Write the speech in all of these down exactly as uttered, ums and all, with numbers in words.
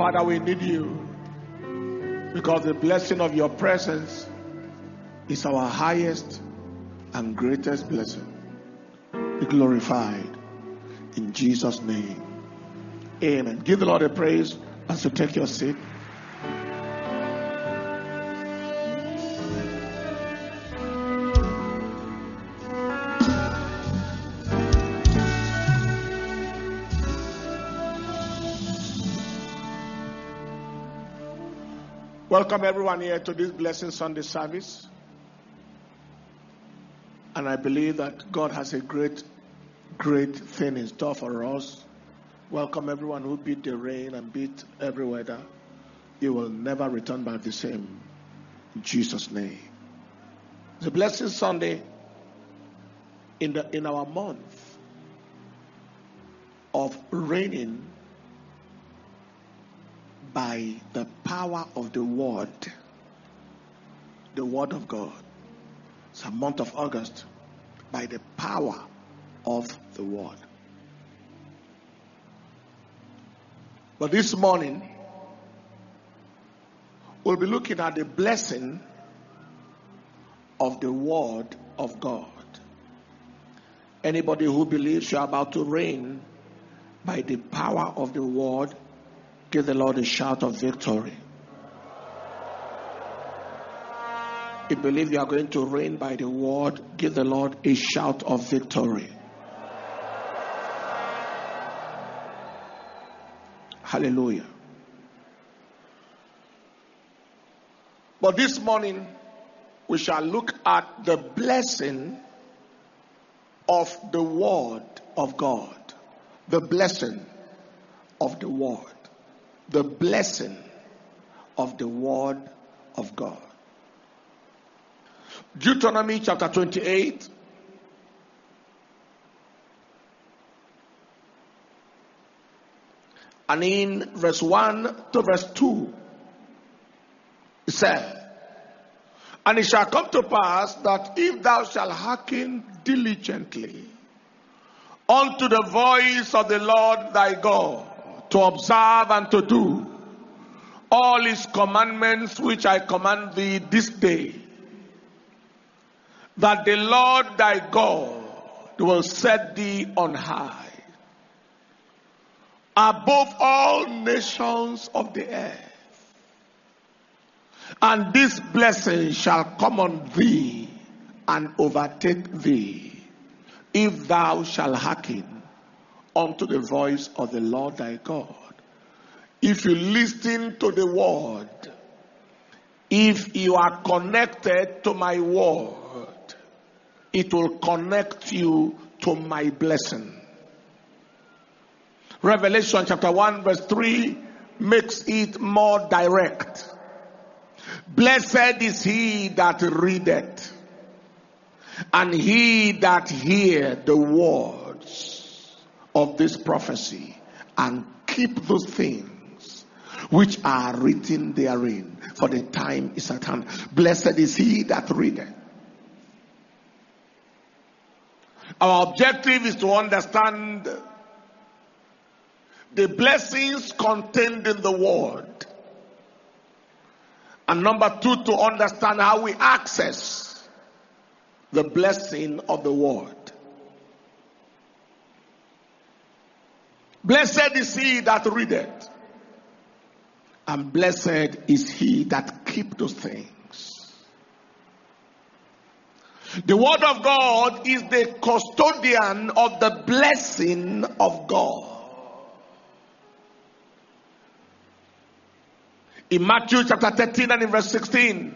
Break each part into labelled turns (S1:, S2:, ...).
S1: Father, we need you because the blessing of your presence is our highest and greatest blessing. Be glorified in Jesus' name. Amen. Give the Lord a praise as you take your seat. Welcome everyone here to this Blessing Sunday service. And I believe that God has a great, great thing in store for us. Welcome everyone who beat the rain and beat every weather. You will never return back the same. In Jesus' name. It's a Blessing Sunday in the in our month of reigning by the power of the word, the word of God. It's a month of August by the power of the word. But this morning, we'll be looking at the blessing of the word of God. Anybody who believes you're about to reign by the power of the word, give the Lord a shout of victory. If you believe you are going to reign by the word, give the Lord a shout of victory. Hallelujah. But this morning, we shall look at the blessing of the word of God. The blessing of the word. The blessing of the word of God. Deuteronomy chapter twenty-eight. And in verse one to verse two, it said, and it shall come to pass that if thou shalt hearken diligently unto the voice of the Lord thy God, to observe and to do all his commandments which I command thee this day, that the Lord thy God will set thee on high above all nations of the earth. And this blessing shall come on thee and overtake thee, if thou shalt hearken unto the voice of the Lord thy God. If you listen to the word, if you are connected to my word, it will connect you to my blessing. Revelation chapter one verse three makes it more direct. Blessed is he that readeth, and he that hear the words of this prophecy, and keep those things which are written therein, for the time is at hand. Blessed is he that readeth. Our objective is to understand the blessings contained in the word, and number two, to understand how we access the blessing of the word. Blessed is he that readeth, and blessed is he that keep those things. The word of God is the custodian of the blessing of God. In Matthew chapter thirteen and in verse sixteen,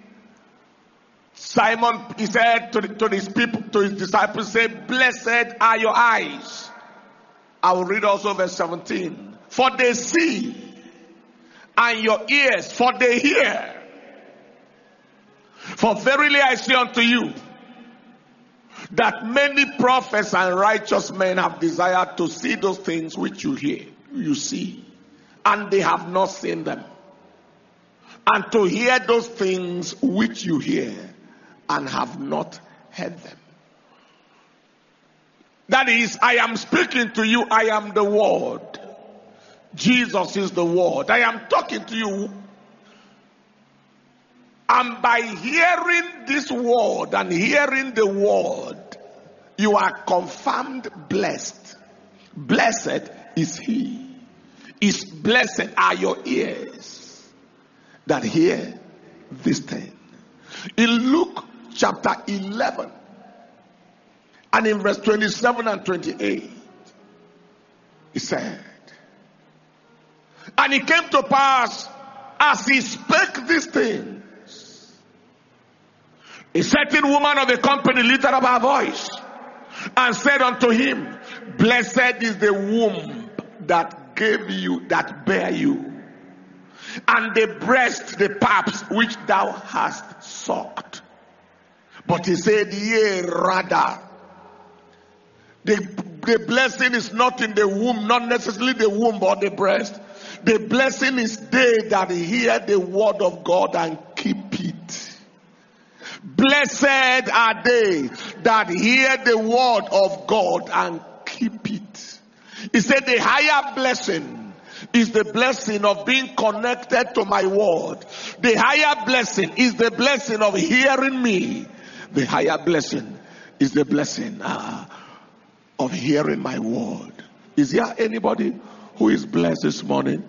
S1: Simon, he said to, the, to his people, to his disciples, say, blessed are your eyes. I will read also verse seventeen. For they see, and your ears, for they hear. For verily I say unto you, that many prophets and righteous men have desired to see those things which you hear, you see, and they have not seen them. And to hear those things which you hear, and have not heard them. That is, I am speaking to you, I am the word. Jesus is the word. I am talking to you. And by hearing this word and hearing the word, you are confirmed blessed. Blessed is he. Is blessed are your ears that hear this thing. In Luke chapter eleven and in verse twenty-seven and twenty-eight, he said, and it came to pass as he spake these things, a certain woman of the company lifted up her voice and said unto him, blessed is the womb that gave you, that bare you, and the breast, the paps which thou hast sucked. But he said, yea, rather, the, the blessing is not in the womb, not necessarily the womb or the breast. The blessing is they that hear the word of God and keep it. Blessed are they that hear the word of God and keep it. He said the higher blessing is the blessing of being connected to my word. The higher blessing is the blessing of hearing me. The higher blessing is the blessing uh, of hearing my word. Is there anybody who is blessed this morning?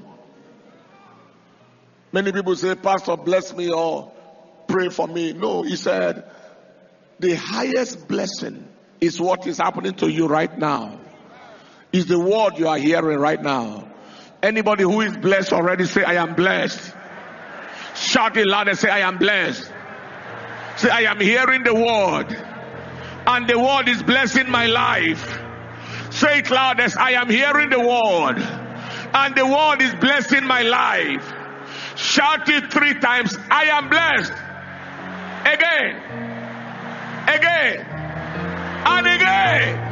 S1: Many people say, Pastor, bless me or pray for me. No, he said, the highest blessing is what is happening to you right now. Is the word you are hearing right now. Anybody who is blessed already say, I am blessed. Shout it loud and say, I am blessed. Say, I am hearing the word. And the word is blessing my life. Say it loud as I am hearing the word. And the word is blessing my life. Shout it three times. I am blessed. Again. Again. And again.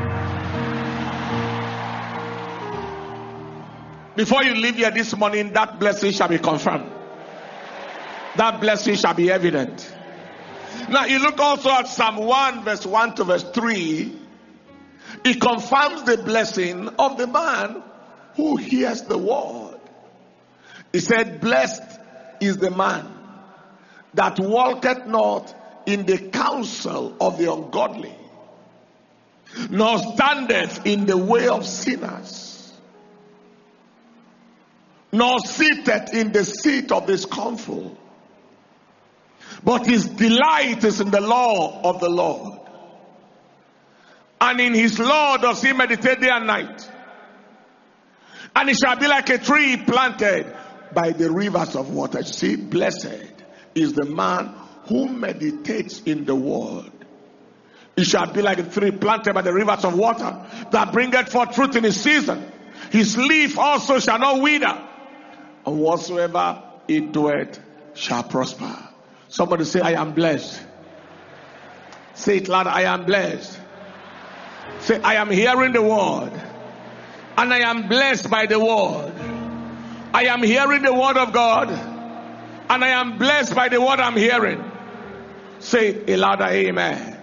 S1: Before you leave here this morning, that blessing shall be confirmed. That blessing shall be evident. Now you look also at Psalm one verse one to verse three. It confirms the blessing of the man who hears the word. He said, blessed is the man that walketh not in the counsel of the ungodly, nor standeth in the way of sinners, nor sitteth in the seat of the scornful, but his delight is in the law of the Lord, and in his law does he meditate day and night. And he shall be like a tree planted by the rivers of water. See, blessed is the man who meditates in the word. He shall be like a tree planted by the rivers of water, that bringeth forth fruit in his season. His leaf also shall not wither, and whatsoever he doeth shall prosper. Somebody say, I am blessed. Say it loud, I am blessed. Say, I am hearing the word, and I am blessed by the word. I am hearing the word of God, and I am blessed by the word I'm hearing. Say it a louder amen.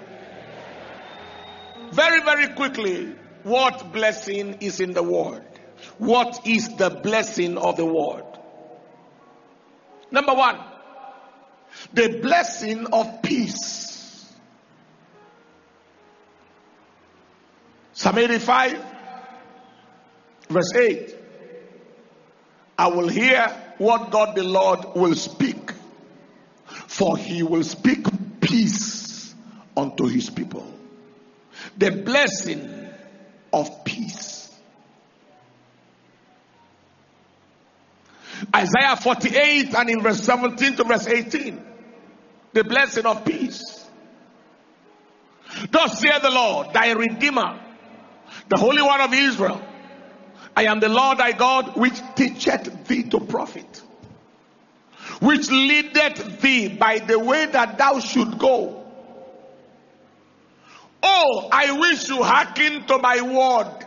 S1: Very, very quickly, what blessing is in the word? What is the blessing of the word? Number one, the blessing of peace. Psalm eighty-five, verse eight. I will hear what God the Lord will speak, for he will speak peace unto his people. The blessing of peace. Isaiah forty-eight and in verse seventeen to verse eighteen. The blessing of peace. Thus saith the Lord, thy Redeemer, the Holy One of Israel. I am the Lord thy God, which teacheth thee to profit, which leadeth thee by the way that thou should go. Oh, I wish you hearken to my word.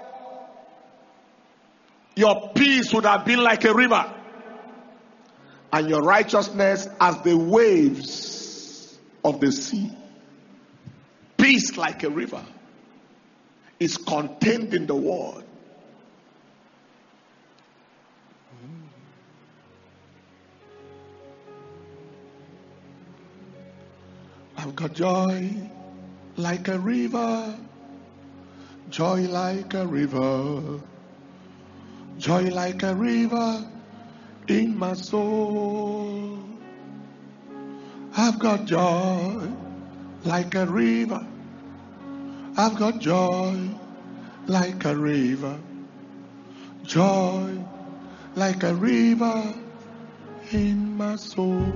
S1: Your peace would have been like a river, and your righteousness as the waves of the sea. Peace like a river is contained in the word. I've got joy like a river, joy like a river, joy like a river in my soul. I've got joy like a river, I've got joy like a river, joy like a river in my soul.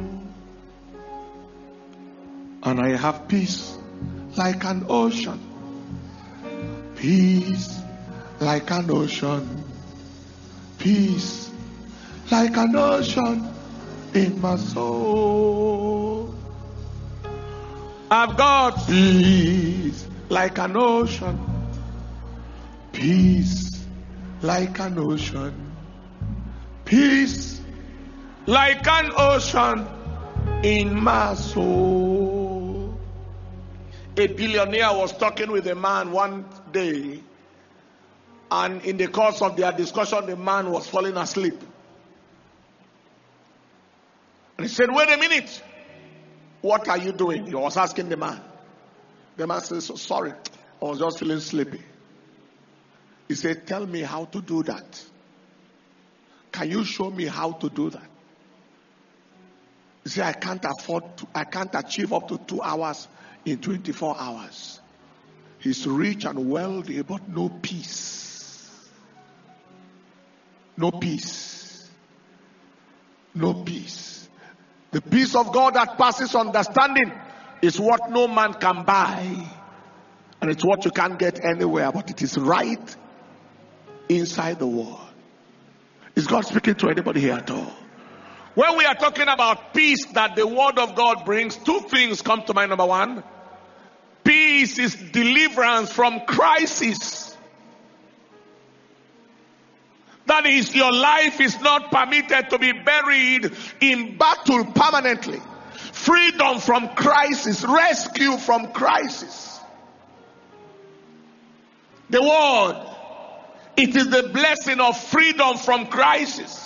S1: And I have peace like an ocean, peace like an ocean, peace like an ocean in my soul. I've got peace like an ocean, peace like an ocean, peace like an ocean in my soul. A billionaire was talking with a man one day, and in the course of their discussion, the man was falling asleep. And he said, "Wait a minute, what are you doing?" He was asking the man. The man said, "So sorry, I was just feeling sleepy." He said, "Tell me how to do that. Can you show me how to do that?" He said, I can't afford to, I can't achieve up to two hours in twenty-four hours. He's rich and wealthy, but no peace. No peace. No peace. The peace of God that passes understanding is what no man can buy. And it's what you can't get anywhere, but it is right inside the word. Is God speaking to anybody here at all? When we are talking about peace that the word of God brings, two things come to mind. Number one, peace is deliverance from crisis. That is, your life is not permitted to be buried in battle permanently. Freedom from crisis, rescue from crisis. The word, it is the blessing of freedom from crisis.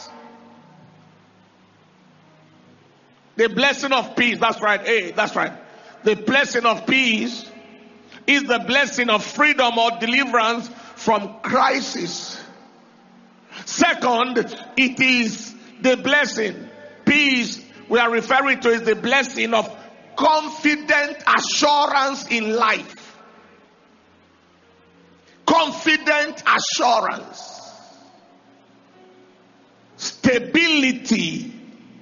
S1: The blessing of peace, that's right, hey, that's right. The blessing of peace is the blessing of freedom or deliverance from crisis. Second, it is the blessing, peace we are referring to is the blessing of confident assurance in life. Confident assurance. Stability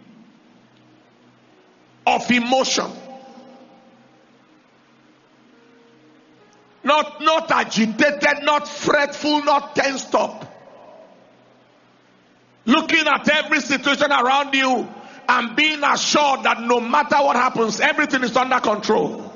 S1: of emotion. Not, not agitated, not fretful, not tensed up. Looking at every situation around you and being assured that no matter what happens, everything is under control.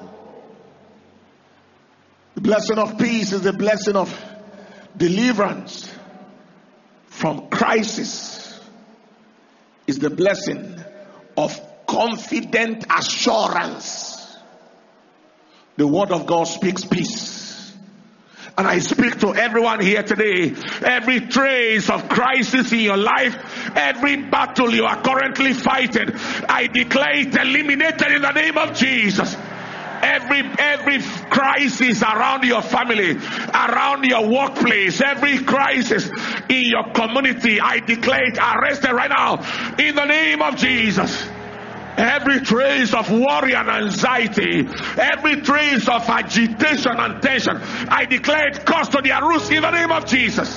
S1: The blessing of peace is the blessing of deliverance from crisis. Is the blessing of confident assurance. The word of God speaks peace. And I speak to everyone here today. Every trace of crisis in your life, every battle you are currently fighting, I declare it eliminated in the name of Jesus. Every every crisis around your family, around your workplace, every crisis in your community, I declare it arrested right now in the name of Jesus. Every trace of worry and anxiety, every trace of agitation and tension, I declare it cuts to their roots in the name of Jesus.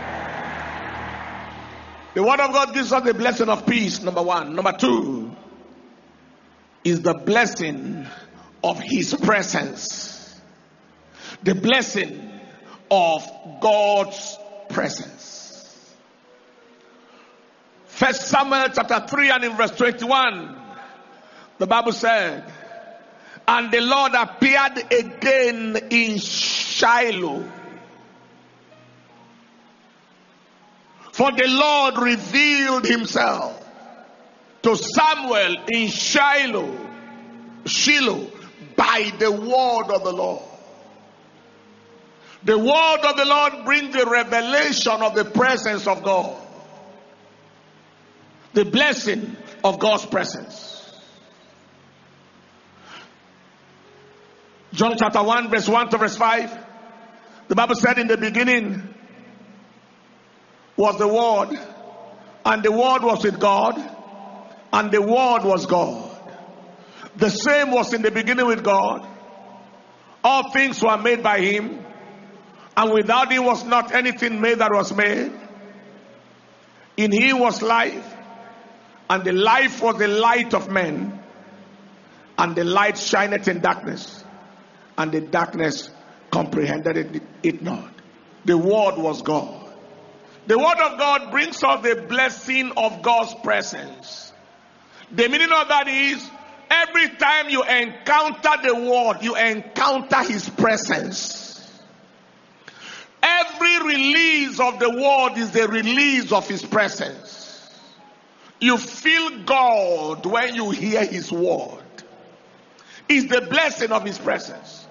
S1: The word of God gives us the blessing of peace, number one. Number two is the blessing of His presence. The blessing of God's presence. First Samuel chapter three and in verse twenty-one. The Bible said, and the Lord appeared again in Shiloh. For the Lord revealed Himself to Samuel in Shiloh, Shiloh, by the word of the Lord. The word of the Lord brings the revelation of the presence of God. The blessing of God's presence. John chapter one, verse one to verse five. The Bible said, in the beginning was the Word, and the Word was with God, and the Word was God. The same was in the beginning with God. All things were made by him, and without him was not anything made that was made. In him was life, and the life was the light of men. And the light shineth in darkness, and the darkness comprehended it, it not. The Word was God. The Word of God brings us the blessing of God's presence. The meaning of that is, every time you encounter the Word, you encounter his presence. Every release of the Word is the release of his presence. You feel God when you hear his word. It's the blessing of his presence.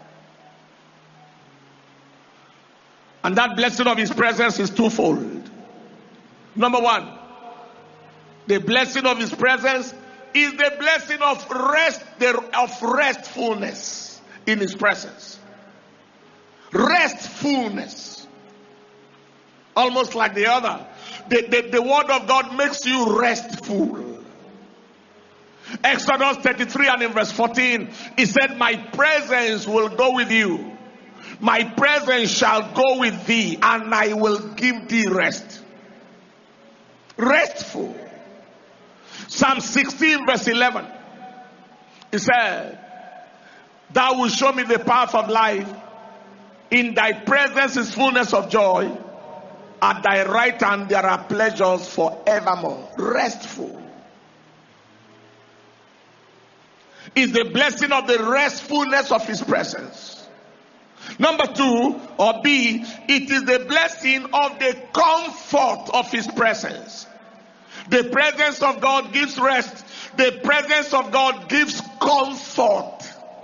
S1: And that blessing of his presence is twofold. Number one, the blessing of his presence is the blessing of rest, of restfulness in his presence. Restfulness. Almost like the other. The, the, the word of God makes you restful. Exodus thirty-three and in verse fourteen, he said, my presence will go with you. My presence shall go with thee, and I will give thee rest. Restful. Psalm sixteen verse eleven. He said, thou wilt show me the path of life. In thy presence is fullness of joy. At thy right hand there are pleasures forevermore. Restful. Is the blessing of the restfulness of his presence. Number two, or B, it is the blessing of the comfort of his presence. The presence of God gives rest. The presence of God gives comfort.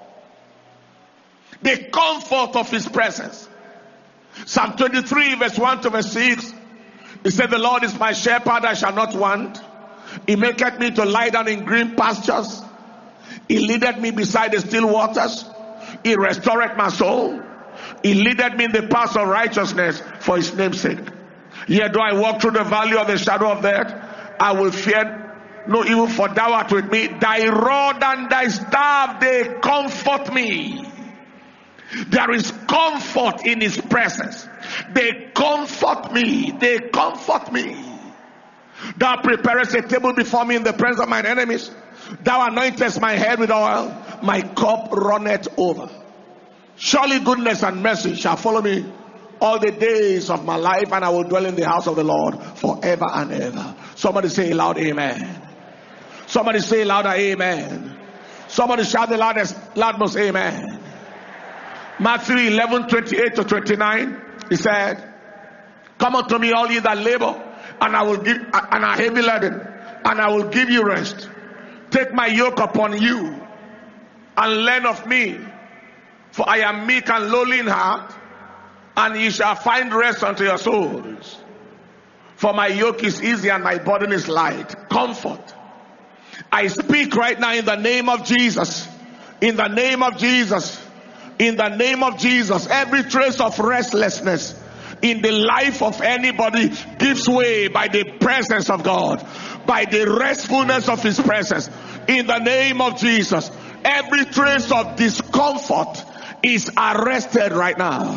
S1: The comfort of his presence. Psalm twenty-three verse one to verse six. He said, the Lord is my shepherd, I shall not want. He maketh me to lie down in green pastures. He leadeth me beside the still waters. He restoreth my soul. He leadeth me in the paths of righteousness for his name's sake. Yet though I walk through the valley of the shadow of death, I will fear no evil, for thou art with me. Thy rod and thy staff, they comfort me. There is comfort in his presence. They comfort me. They comfort me. Thou preparest a table before me in the presence of mine enemies. Thou anointest my head with oil. My cup runneth over. Surely goodness and mercy shall follow me all the days of my life, and I will dwell in the house of the Lord forever and ever. Somebody say loud amen. Somebody say louder amen. Somebody shout the loudest, loudest amen. Matthew eleven, twenty-eight to twenty-nine. He said, come unto me all ye that labor, and I will give and are heavy laden, and I will give you rest. Take my yoke upon you, and learn of me, for I am meek and lowly in heart, and ye shall find rest unto your souls. For my yoke is easy and my burden is light. Comfort. I speak right now in the name of Jesus. In the name of Jesus. In the name of Jesus. Every trace of restlessness in the life of anybody gives way by the presence of God. By the restfulness of his presence. In the name of Jesus. Every trace of discomfort is arrested right now.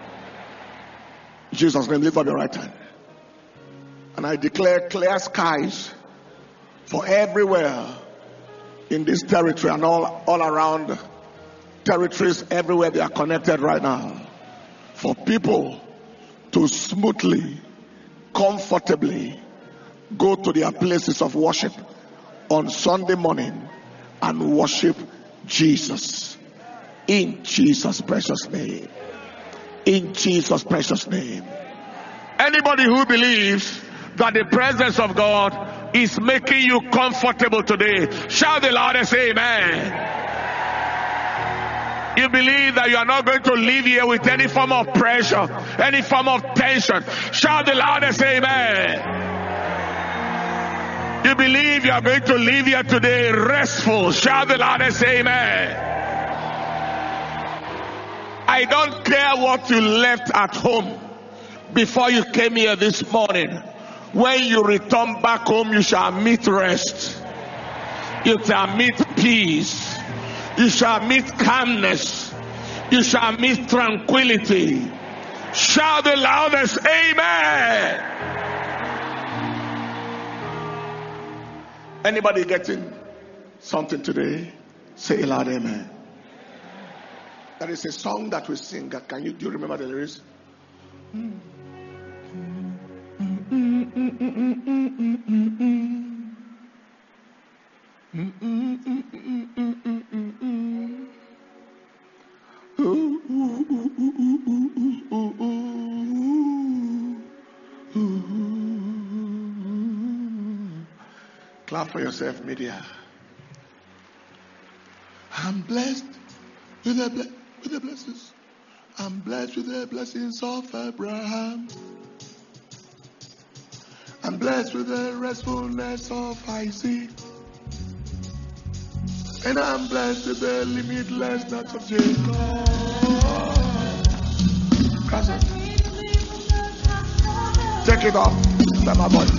S1: In Jesus' name, lift up your right hand. And I declare clear skies for everywhere in this territory and all, all around territories everywhere they are connected right now. For people to smoothly, comfortably go to their places of worship on Sunday morning and worship Jesus. In Jesus' precious name. In Jesus' precious name. Anybody who believes that the presence of God is making you comfortable today, shout the loudest amen. You believe that you are not going to live here with any form of pressure, any form of tension, shout the loudest amen. You believe you are going to live here today restful, shout the loudest amen. I don't care what you left at home before you came here this morning. When you return back home, you shall meet rest. You shall meet peace. You shall meet calmness. You shall meet tranquility. Shout the loudest, amen. Anybody getting something today? Say loud, amen. There is a song that we sing. Can you do you remember the lyrics? Mm. Mm, mm, mm, mm, mm, mm, mm, mm. Mm, mm, mm, mm, mm, mm, mm, mm. Ooh, ooh, ooh, ooh, ooh, ooh, ooh, ooh. Clap for yourself, media. I'm blessed with the, ble- with the blessings. I'm blessed with the blessings of Abraham. I'm blessed with the restfulness of Isaac. And I'm blessed with the limitlessness of Jacob. Take it off. Let my body.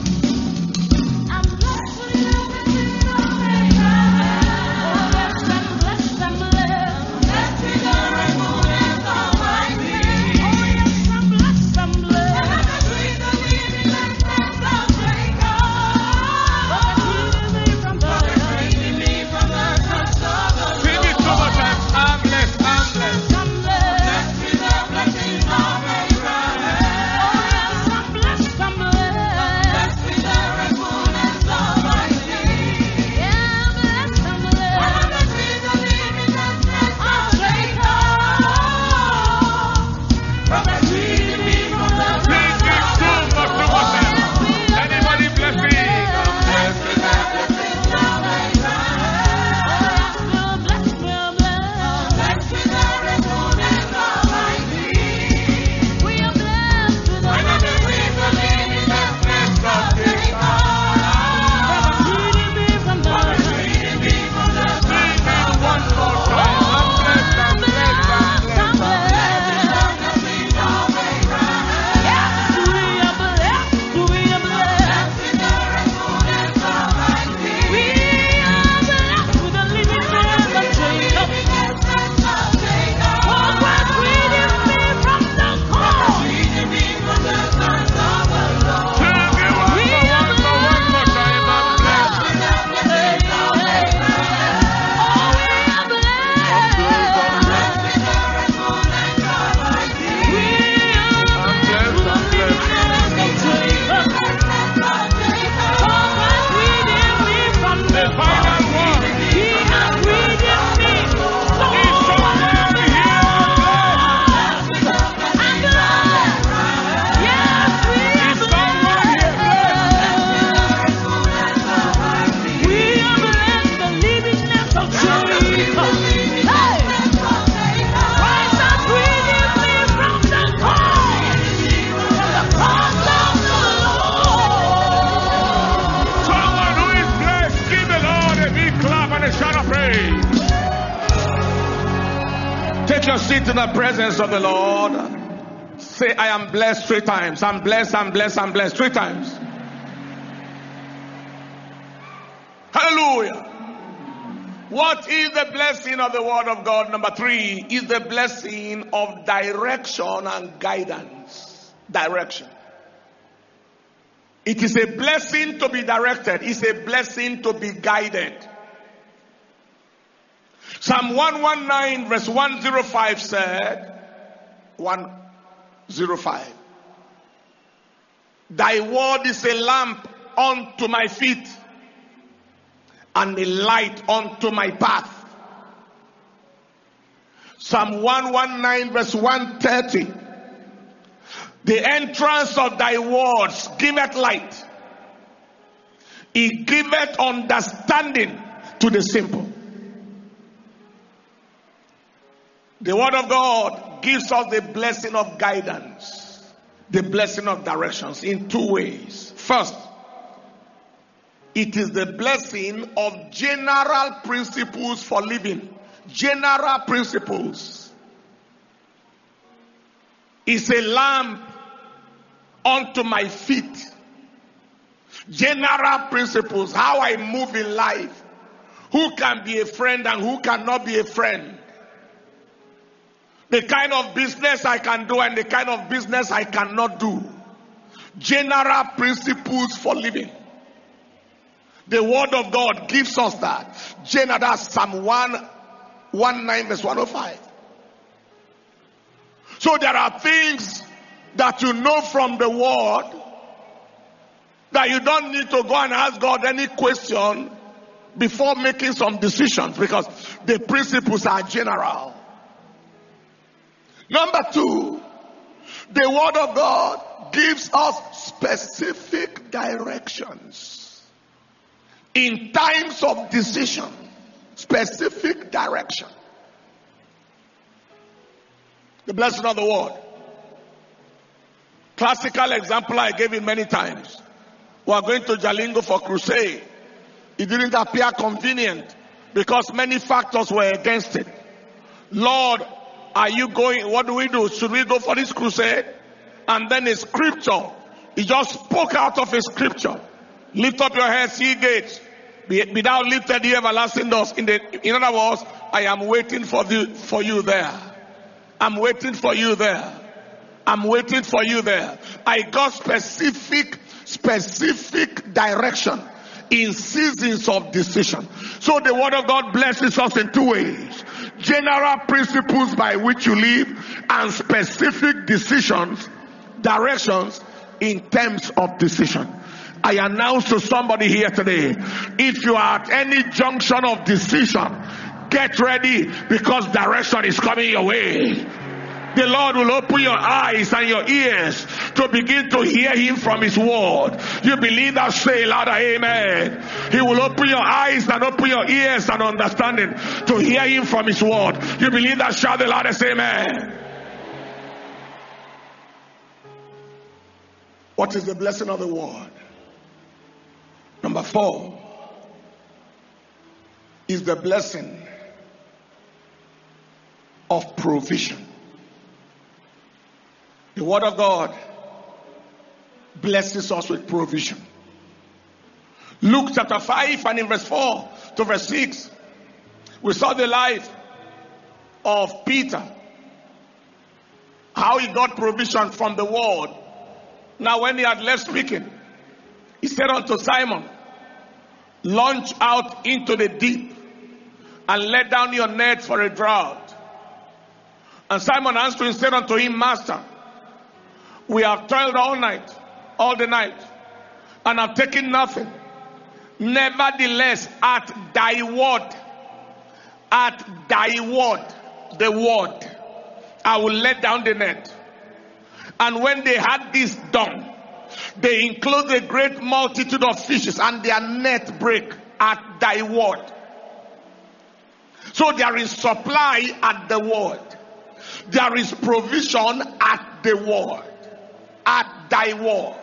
S1: In the presence of the Lord, say, I am blessed three times. I'm blessed, I'm blessed, I'm blessed three times. Hallelujah. What is the blessing of the word of God? Number three is the blessing of direction and guidance. Direction. It is a blessing to be directed. It's a blessing to be guided. Psalm one nineteen verse one oh five said, one oh five, thy word is a lamp unto my feet and a light unto my path. Psalm one nineteen verse one thirty, the entrance of thy words giveth light, it giveth understanding to the simple. The word of God gives us the blessing of guidance, the blessing of directions in two ways. First, it is the blessing of general principles for living. General principles. is a lamp unto my feet. General principles, how I move in life. Who can be a friend and who cannot be a friend. The kind of business I can do and the kind of business I cannot do. General principles for living. The word of God gives us that. General, that's Psalm one nineteen verse one oh five. So there are things that you know from the word that you don't need to go and ask God any question before making some decisions, because the principles are general. Number two, the word of God gives us specific directions in times of decision. Specific direction. The blessing of the word. Classical example I gave it many times. We are going to Jalingo for crusade. It didn't appear convenient because many factors were against it. Lord, are you going? What do we do? Should we go for this crusade? And then a scripture. He just spoke out of a scripture. Lift up your heads, ye gates. Be, be thou lifted, ye everlasting doors. In the, in other words, I am waiting for the, for you there. I'm waiting for you there. I'm waiting for you there. I got specific, specific direction in seasons of decision. So the word of God blesses us in two ways. General principles by which you live and specific decisions, directions in terms of decision. I announce to somebody here today, if you are at any junction of decision, get ready because direction is coming your way. The Lord will open your eyes and your ears to begin to hear him from his word. You believe that? Say louder, amen. He will open your eyes and open your ears and understanding to hear him from his word. You believe that? Shout the loudest, amen. What is the blessing of the word? Number four is the blessing of provision. The word of God blesses us with provision. Luke chapter five and in verse four to verse six, we saw the life of Peter. How he got provision from the word. Now when he had left speaking, he said unto Simon, launch out into the deep and let down your nets for a draught. And Simon answered and said unto him, Master, we have toiled all night, all the night, and have taken nothing. Nevertheless, at thy word, at thy word, the word, I will let down the net. And when they had this done, they enclosed a great multitude of fishes, and their net brake at thy word. So there is supply at the word. There is provision at the word. At thy word.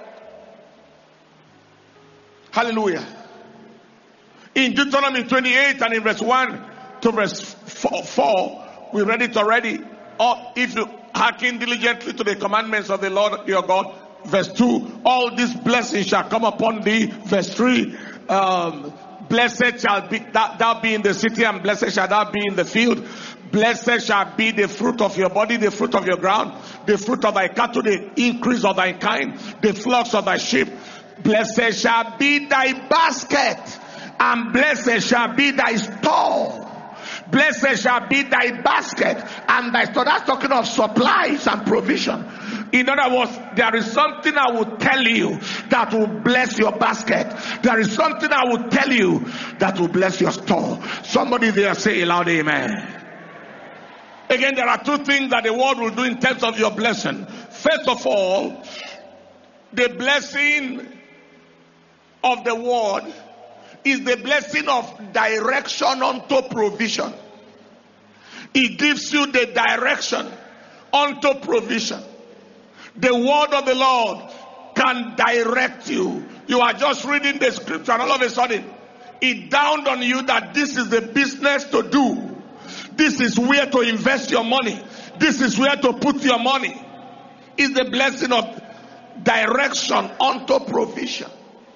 S1: Hallelujah. In Deuteronomy twenty-eight and in verse one to verse four, we read it already. Or if you hearken diligently to the commandments of the Lord your God. Verse two, all these blessings shall come upon thee. Verse three, um, blessed shall be that thou be in the city, and blessed shall thou be in the field. Blessed shall be the fruit of your body, the fruit of your ground, the fruit of thy cattle, the increase of thy kind, the flocks of thy sheep. Blessed shall be thy basket, and blessed shall be thy store. Blessed shall be thy basket and thy store. That's talking of supplies and provision. In other words, there is something I will tell you that will bless your basket. There is something I will tell you that will bless your store. Somebody there say aloud, amen. Again, there are two things that the word will do in terms of your blessing. First of all, the blessing of the word is the blessing of direction unto provision. It gives you the direction unto provision. The word of the Lord can direct you. You are just reading the scripture and all of a sudden it dawned on you that this is the business to do. This is where to invest your money. This is where to put your money. is the blessing of direction unto provision.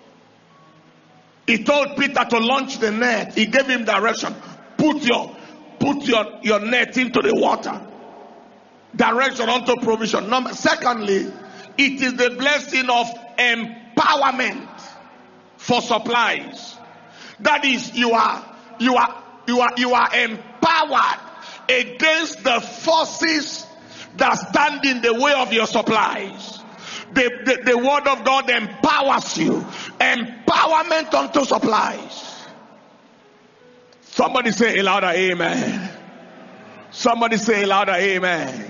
S1: He told Peter to launch the net. He gave him direction. Put your put your, your net into the water. Direction unto provision. Number secondly, it is the blessing of empowerment for supplies. That is, you are you are you are you are empowered against the forces that stand in the way of your supplies. The, the, the word of God empowers you. Empowerment unto supplies. Somebody say a louder amen. Somebody say a louder amen.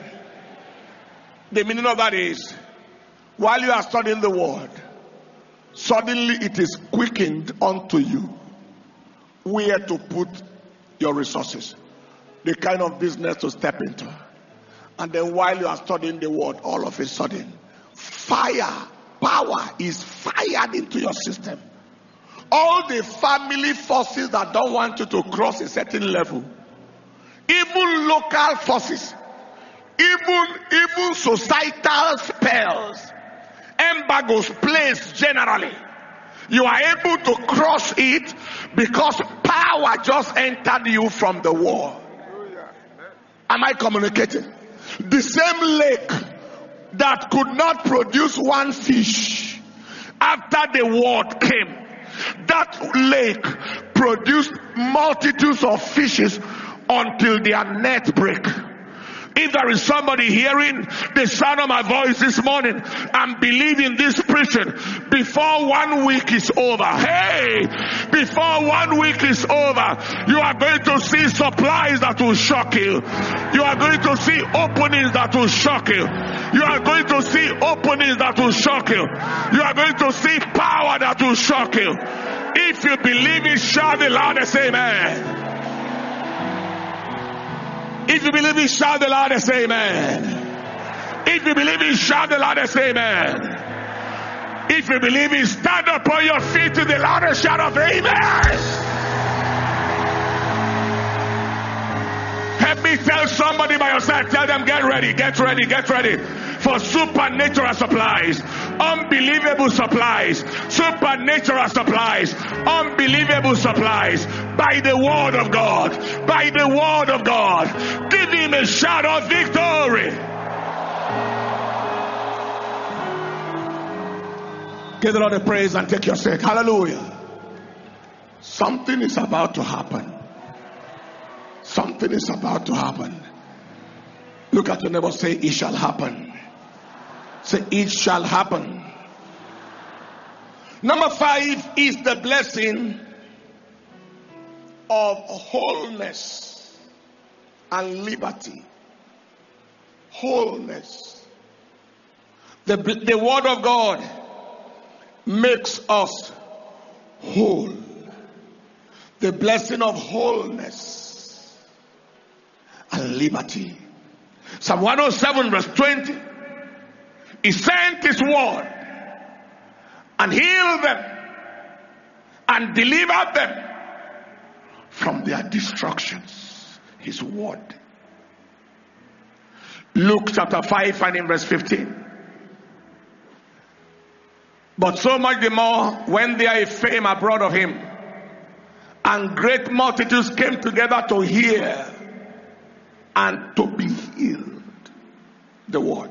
S1: The meaning of that is, while you are studying the word, suddenly it is quickened unto you where to put your resources, the kind of business to step into. And then while you are studying the word, all of a sudden, fire, power is fired into your system. All the family forces that don't want you to cross a certain level, even local forces, even, even societal spells, embargoes placed generally, you are able to cross it because power just entered you from the war. Am I communicating? The same lake that could not produce one fish after the word came, that lake produced multitudes of fishes until their net break. If there is somebody hearing the sound of my voice this morning and believing this preaching, before one week is over, hey, before one week is over, you are going to see supplies that will shock you. You are going to see openings that will shock you. You are going to see openings that will shock you. You are going to see power that will shock you. If you believe it, shout the loudest amen. If you believe it, shout the loudest amen. If you believe it, shout the loudest amen. If you believe it, stand up on your feet to the loudest shout of amen. Help me tell somebody by your side, tell them, get ready, get ready, get ready for supernatural supplies, unbelievable supplies, supernatural supplies, unbelievable supplies, by the word of God, by the word of God. Give him a shout of victory. Give the Lord a praise and take your seat. Hallelujah. Something is about to happen. Something is about to happen. Look at your neighbor, say, it shall happen. Say, it shall happen. Number five is the blessing of wholeness and liberty. Wholeness. The, the word of God makes us whole. The blessing of wholeness and liberty. Psalm one oh seven verse twenty. He sent his word and healed them and delivered them from their destructions. His word. Luke chapter five and in verse fifteen. But so much the more when there is fame abroad of him, and great multitudes came together to hear and to be healed. The word.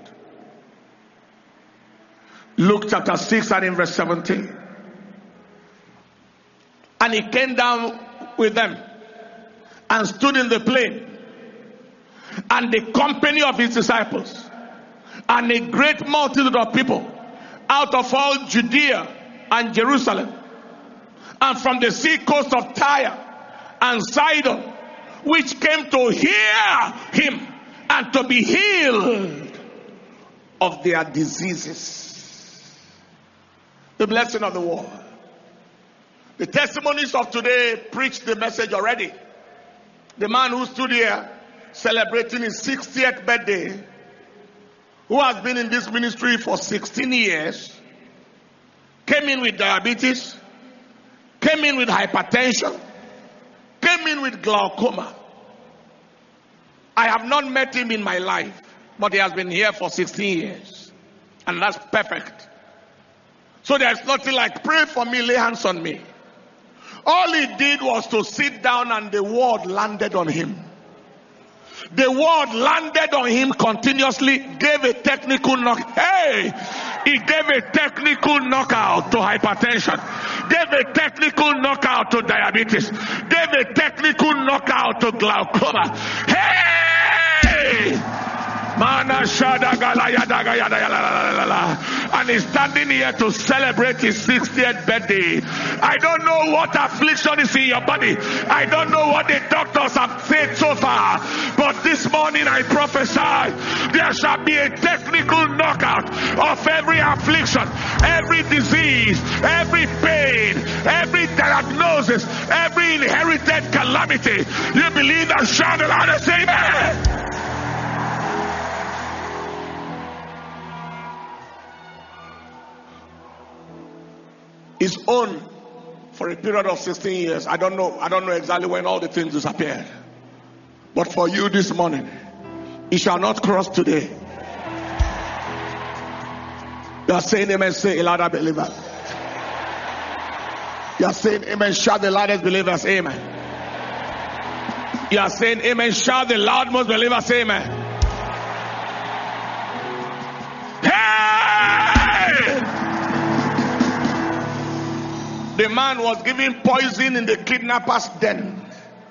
S1: Luke chapter six and in verse seventeen. And he came down with them and stood in the plain, and the company of his disciples, and a great multitude of people out of all Judea and Jerusalem, and from the sea coast of Tyre and Sidon, which came to hear him and to be healed of their diseases. The blessing of the word. The testimonies of today preached the message already. The man who stood here celebrating his sixtieth birthday, who has been in this ministry for sixteen years, came in with diabetes, came in with hypertension, came in with glaucoma. I have not met him in my life, but he has been here for sixteen years. And that's perfect. So there's nothing like pray for me, lay hands on me. All he did was to sit down and the word landed on him. The word landed on him continuously, gave a technical knock. Hey! He gave a technical knockout to hypertension. Gave a technical knockout to diabetes. Gave a technical knockout to glaucoma. Hey! And he's standing here to celebrate his sixtieth birthday. I don't know what affliction is in your body. I don't know what the doctors have said so far. But this morning I prophesy there shall be a technical knockout of every affliction, every disease, every pain, every diagnosis, every inherited calamity. You believe that? Shout aloud and say amen. His own for a period of sixteen years. I don't know. I don't know exactly when all the things disappeared. But for you this morning, it shall not cross today. You are saying amen, say a louder believer. You are saying amen, shout the loudest believers, amen. You are saying amen, shout the loudest believers, amen. Hey! The man was given poison in the kidnapper's den.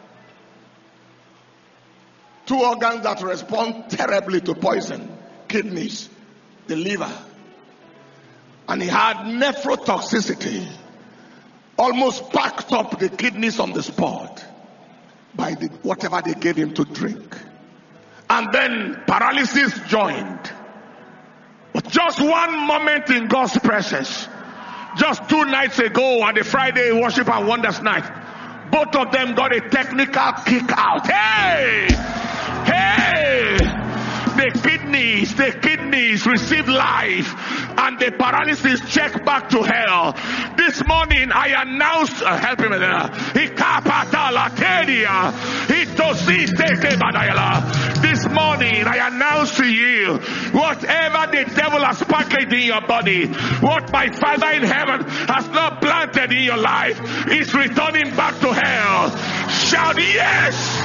S1: Two organs that respond terribly to poison: kidneys, the liver. And he had nephrotoxicity. Almost packed up the kidneys on the spot by the, whatever they gave him to drink. And then paralysis joined. But just one moment in God's presence. Just two nights ago on the Friday Worship and Wonders night, both of them got a technical kick out. Hey! Hey! The kidneys, the kidneys received life, and the paralysis checked back to hell. This morning I announced, uh, help him there. This morning I announce to you, whatever the devil has packaged in your body, what my Father in heaven has not planted in your life, is returning back to hell. Shout yes!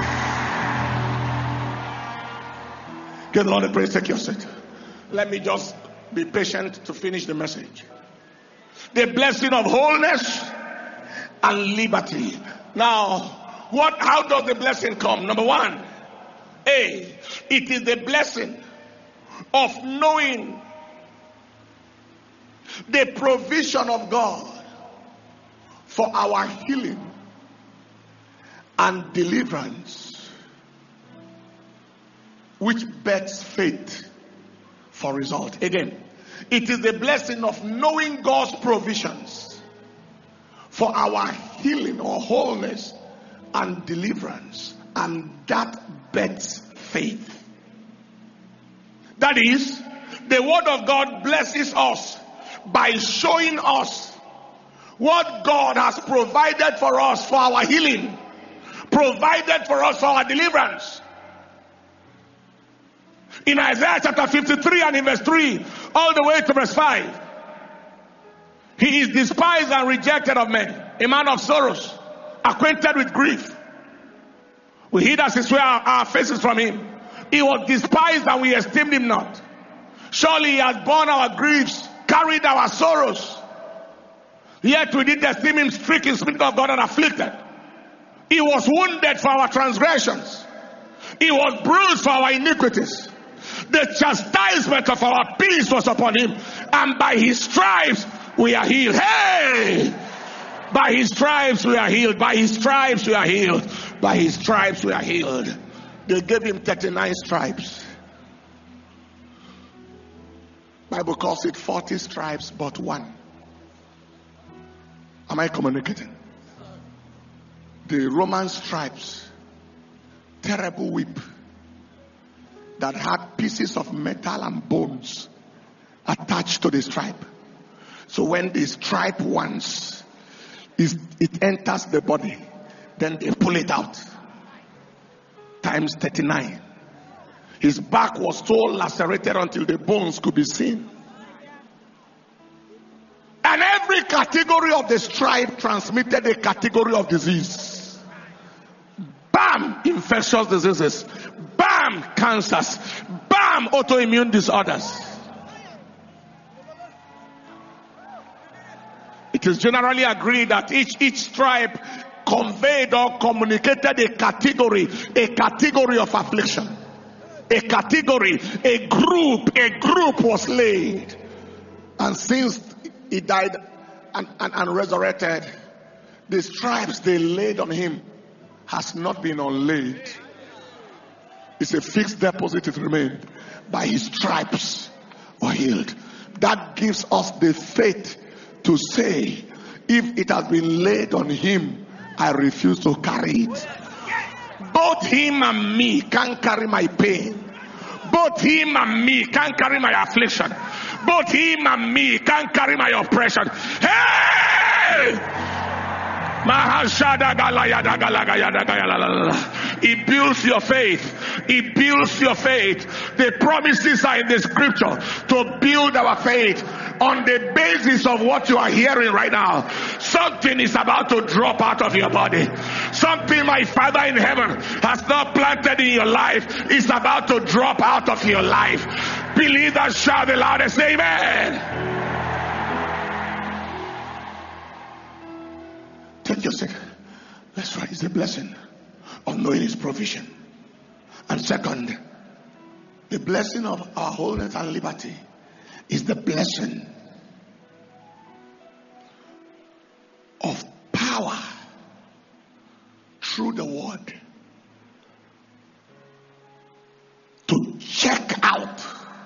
S1: Give the Lord a praise. Take your seat. Let me just be patient to finish the message. The blessing of wholeness and liberty. Now, what? How does the blessing come? Number one, A, it is the blessing of knowing the provision of God for our healing and deliverance, which bets faith for result. Again, it is the blessing of knowing God's provisions for our healing or wholeness and deliverance, and that bets faith. That is, the word of God blesses us by showing us what God has provided for us for our healing, provided for us for our deliverance. In Isaiah chapter fifty-three and in verse three, all the way to verse five, he is despised and rejected of men, a man of sorrows, acquainted with grief. We hid as it were our, our faces from him. He was despised and we esteemed him not. Surely he has borne our griefs, carried our sorrows. Yet we did esteem him stricken, smitten of God, and afflicted. He was wounded for our transgressions. He was bruised for our iniquities. The chastisement of our peace was upon him, and by his stripes we are healed. Hey! By his stripes we are healed. By his stripes we are healed. By his stripes we are healed. They gave him thirty-nine stripes. Bible calls it forty stripes but one. Am I communicating? The Roman stripes, terrible whip that had pieces of metal and bones attached to the stripe. So when the stripe once is, it enters the body, then they pull it out. Times thirty-nine. His back was so lacerated until the bones could be seen. And every category of the stripe transmitted a category of disease. Bam! Infectious diseases. Bam! Cancers. Bam! Autoimmune disorders. It is generally agreed that each each stripe conveyed or communicated a category, a category of affliction. A category, a group, a group was laid. And since he died and, and, and resurrected, the stripes they laid on him has not been unlaid. It's a fixed deposit, it remained. By his stripes were healed. That gives us the faith to say, if it has been laid on him, I refuse to carry it. Both him and me can't carry my pain. Both him and me can't carry my affliction. Both him and me can't carry my oppression. Hey! It builds your faith. It builds your faith. The promises are in the scripture to build our faith on the basis of what you are hearing right now. Something is about to drop out of your body. Something my Father in heaven has not planted in your life is about to drop out of your life. Believe that, shout the loudest amen. Take your second. That's right. It's a blessing of knowing his provision. And second, the blessing of our wholeness and liberty is the blessing of power through the word to check out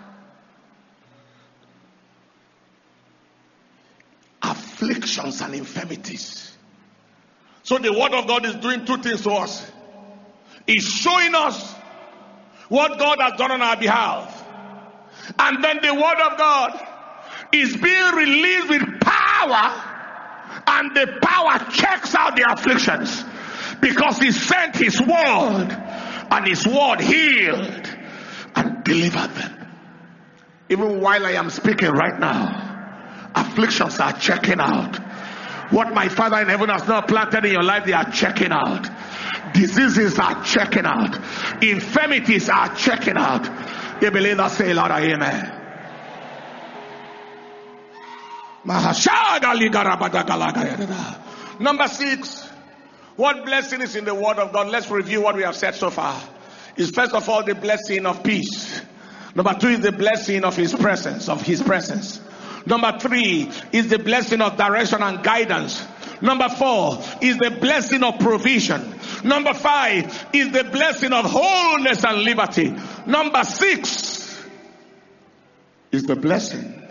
S1: afflictions and infirmities. So the word of God is doing two things to us. It's showing us what God has done on our behalf. And then the word of God is being released with power. And the power checks out the afflictions. Because he sent his word. And his word healed and delivered them. Even while I am speaking right now, afflictions are checking out. What my Father in heaven has not planted in your life, they are checking out. Diseases are checking out. Infirmities are checking out. You believe that? Say louder, amen. Number six, what blessing is in the word of God? Let's review what we have said so far. Is first of all the blessing of peace. Number two is the blessing of his presence, of his presence. Number three is the blessing of direction and guidance. Number four is the blessing of provision. Number five is the blessing of wholeness and liberty. Number six is the blessing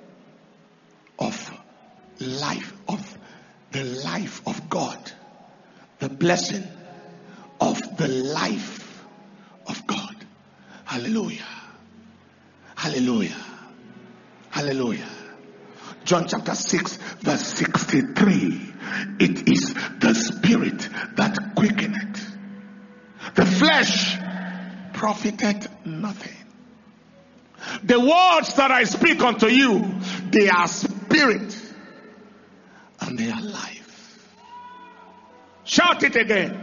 S1: of life, of the life of God. The blessing of the life of God. Hallelujah. Hallelujah. Hallelujah. John chapter six verse sixty-three. It is the spirit that quickeneth. The flesh profiteth nothing. The words that I speak unto you, they are spirit and they are life. Shout it again.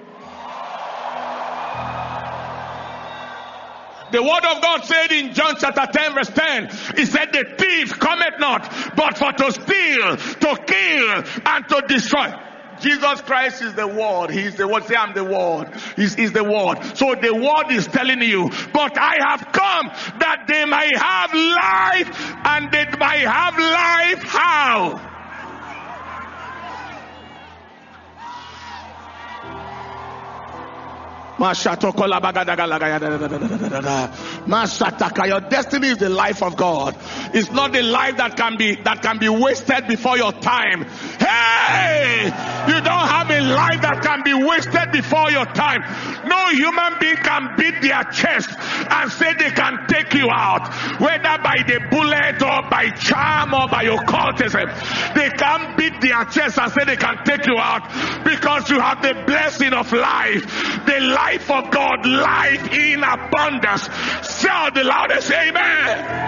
S1: The word of God said in John chapter ten verse ten, he said, the thief cometh not, but for to steal, to kill, and to destroy. Jesus Christ is the word. He is the word. Say, I'm the word. He's, he's the word. So the word is telling you, but I have come that they might have life, and they might have life how? Your destiny is the life of God. It's not the life that can be that can be wasted before your time. Hey, you don't have a life that can be wasted before your time. No human being can beat their chest and say they can take you out, whether by the bullet or by charm or by occultism. They can't beat their chest and say they can take you out, because you have the blessing of life, the life of God, life in abundance. Shout the loudest amen.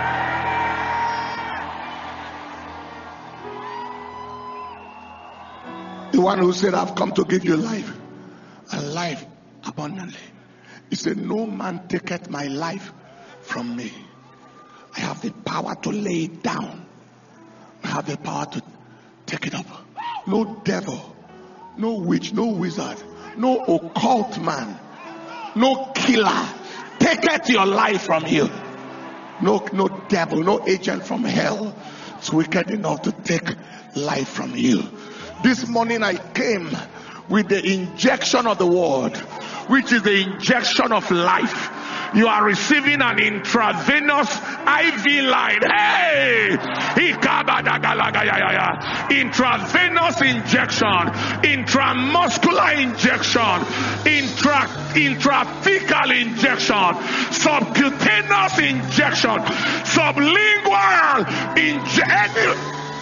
S1: The one who said, I've come to give you life, and life abundantly. He said, no man taketh my life from me. I have the power to lay it down. I have the power to take it up. No devil, no witch, no wizard, no occult man, no killer taketh your life from you. No, no devil, no agent from hell is wicked enough to take life from you. This morning I came with the injection of the word, which is the injection of life. You are receiving an intravenous I V line. Hey! Intravenous injection, intramuscular injection, intra intrathecal injection, subcutaneous injection, sublingual injection.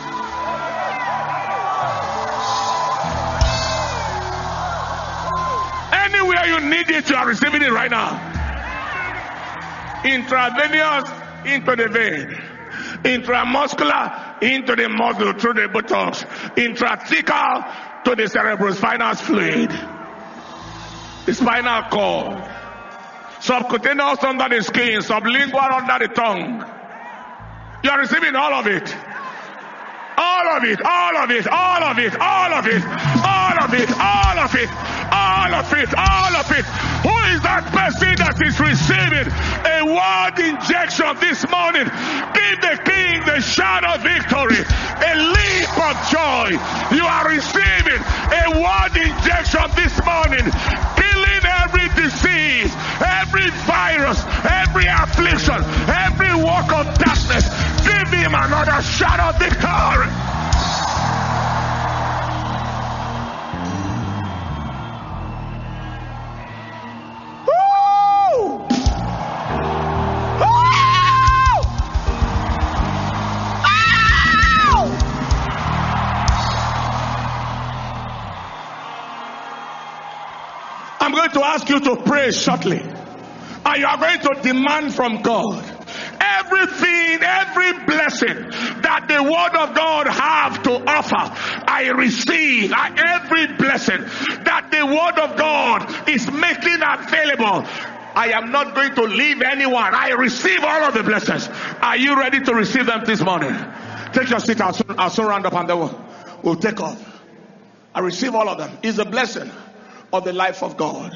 S1: Anywhere you need it, you are receiving it right now. Intravenous into the vein, intramuscular into the muscle through the buttocks, intrathecal to the cerebrospinal fluid, the spinal cord, subcutaneous under the skin, sublingual under the tongue. You are receiving all of it. All of it, all of it, all of it, all of it, all of it, all of it, all of it, all of it. Who is that person that is receiving a word injection this morning? Give the King the shout of victory, a leap of joy. You are receiving a word injection this morning, killing every disease, every virus, every affliction, every work of darkness. Give him another shout of victory. I'm going to ask you to pray shortly, and you are going to demand from God everything, every blessing that the word of God have to offer. I receive every blessing that the word of God is making available. I am not going to leave anyone. I receive all of the blessings. Are you ready to receive them this morning? Take your seat. I'll soon, I'll soon round up and then we'll, we'll take off. I receive all of them. It's a blessing of the life of God.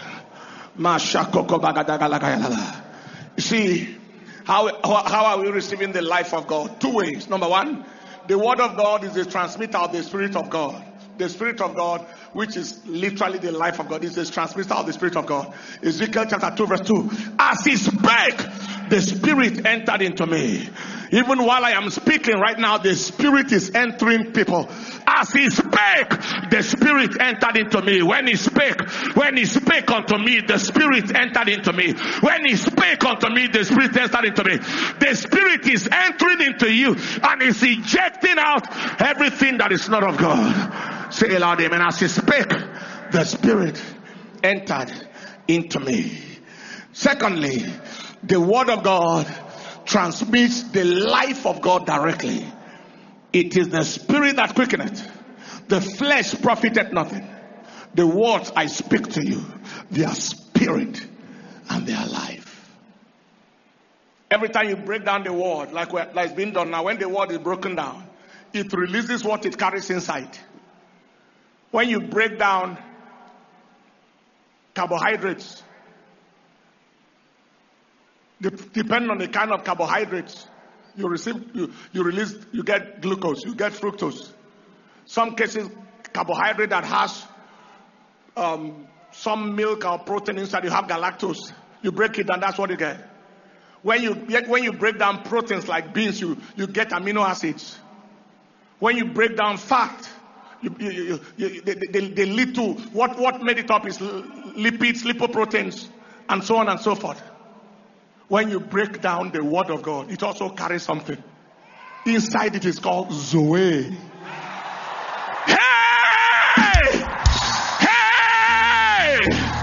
S1: You see, how, how are we receiving the life of God? Two ways. Number one, the word of God is the transmitter of the Spirit of God. The Spirit of God, which is literally the life of God, is the transmitter of the Spirit of God. Ezekiel chapter two verse two. As he spake, the Spirit entered into me. Even while I am speaking right now, the Spirit is entering people. As he spake, the Spirit entered into me. When he spake, when he spake unto me, the Spirit entered into me. When he spake unto me, the Spirit entered into me. The Spirit is entering into you and is ejecting out everything that is not of God. Say aloud, amen. As he spake, the Spirit entered into me. Secondly, the word of God transmits the life of God directly. It is the Spirit that quickeneth. The flesh profiteth nothing. The words I speak to you, they are spirit and they are life. Every time you break down the word, like, like it's being done now, when the word is broken down, it releases what it carries inside. When you break down carbohydrates, depending on the kind of carbohydrates you receive, you, you release, you get glucose, you get fructose. Some cases, carbohydrate that has um, some milk or protein inside, you have galactose. You break it down, that's what you get. When you get, when you break down proteins like beans, you, you get amino acids. When you break down fat, you, you, you, you, they, they, they lead to what, what made it up is lipids, lipoproteins, and so on and so forth. When you break down the word of God, it also carries something. Inside it is called Zoe. Hey! Hey!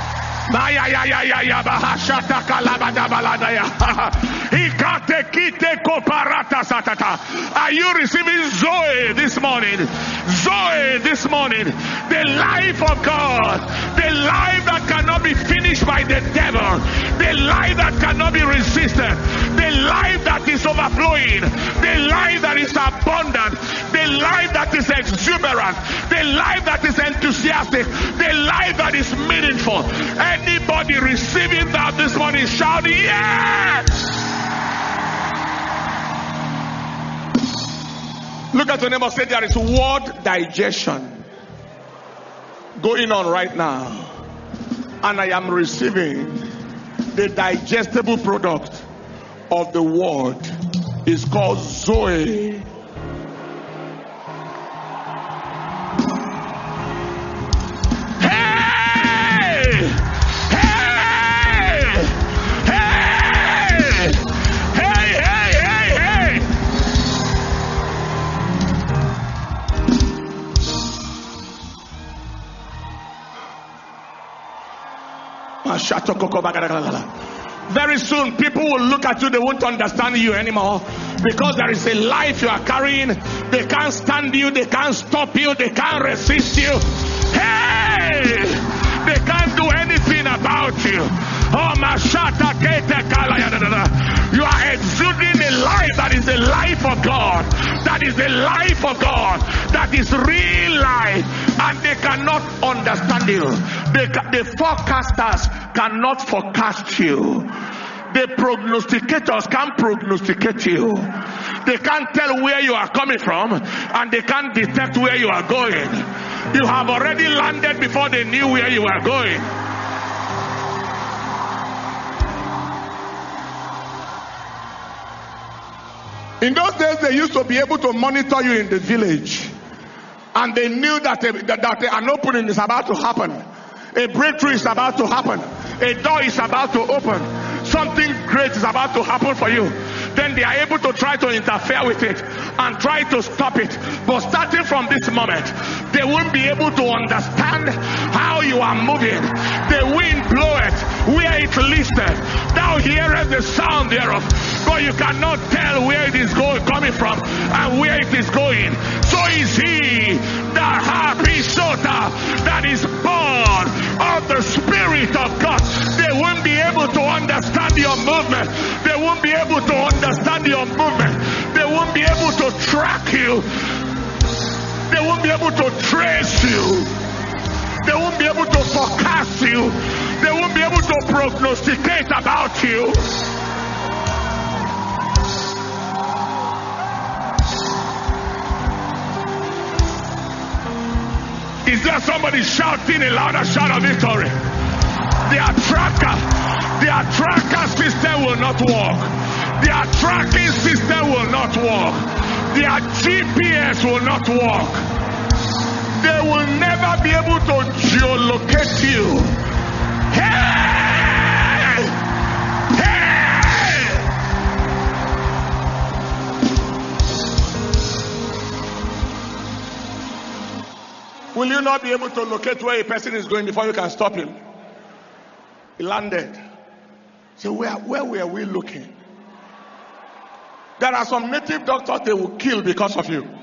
S1: Are you receiving Zoe this morning? Zoe this morning. The life of God. The life that cannot be finished by the devil. The life that cannot be resisted. The life that is overflowing. The life that is abundant. The life that is exuberant. The life that is enthusiastic. The life that is meaningful. Anybody receiving that this morning, shout yes! Look at your neighbor, say there is word digestion going on right now. And I am receiving the digestible product of the word. Is called Zoe. Very soon people will look at you, they won't understand you anymore, because there is a life you are carrying. They can't stand you, they can't stop you, they can't resist you. Hey, they can't do anything about you. Oh, Mashata Kete Kala. You are exuding a life that is the life of God. That is the life of God. That is real life. And they cannot understand you. They, the forecasters cannot forecast you. The prognosticators can't prognosticate you. They can't tell where you are coming from, and they can't detect where you are going. You have already landed before they knew where you are going. In those days, they used to be able to monitor you in the village, and they knew that, a, that an opening is about to happen, a breakthrough is about to happen, a door is about to open, something great is about to happen for you. Then they are able to try to interfere with it and try to stop it. But starting from this moment, they won't be able to understand how you are moving. The wind bloweth where it listeth. Thou hearest the sound thereof, but you cannot tell where it is going, coming from and where it is going. So is he that hath Sota, that is born of the Spirit of God. They won't be able to understand your movement. They won't be able to understand your movement. They won't be able to track you. They won't be able to trace you. They won't be able to forecast you. They won't be able to prognosticate about you. Is there somebody shouting a louder shout of victory? Their tracker, their tracker system will not work. Their tracking system will not work. Their G P S will not work. They will never be able to geolocate you. Hey! Hey! Will you not be able to locate where a person is going before you can stop him? He landed. So where, where were we looking? There are some native doctors they will kill because of you.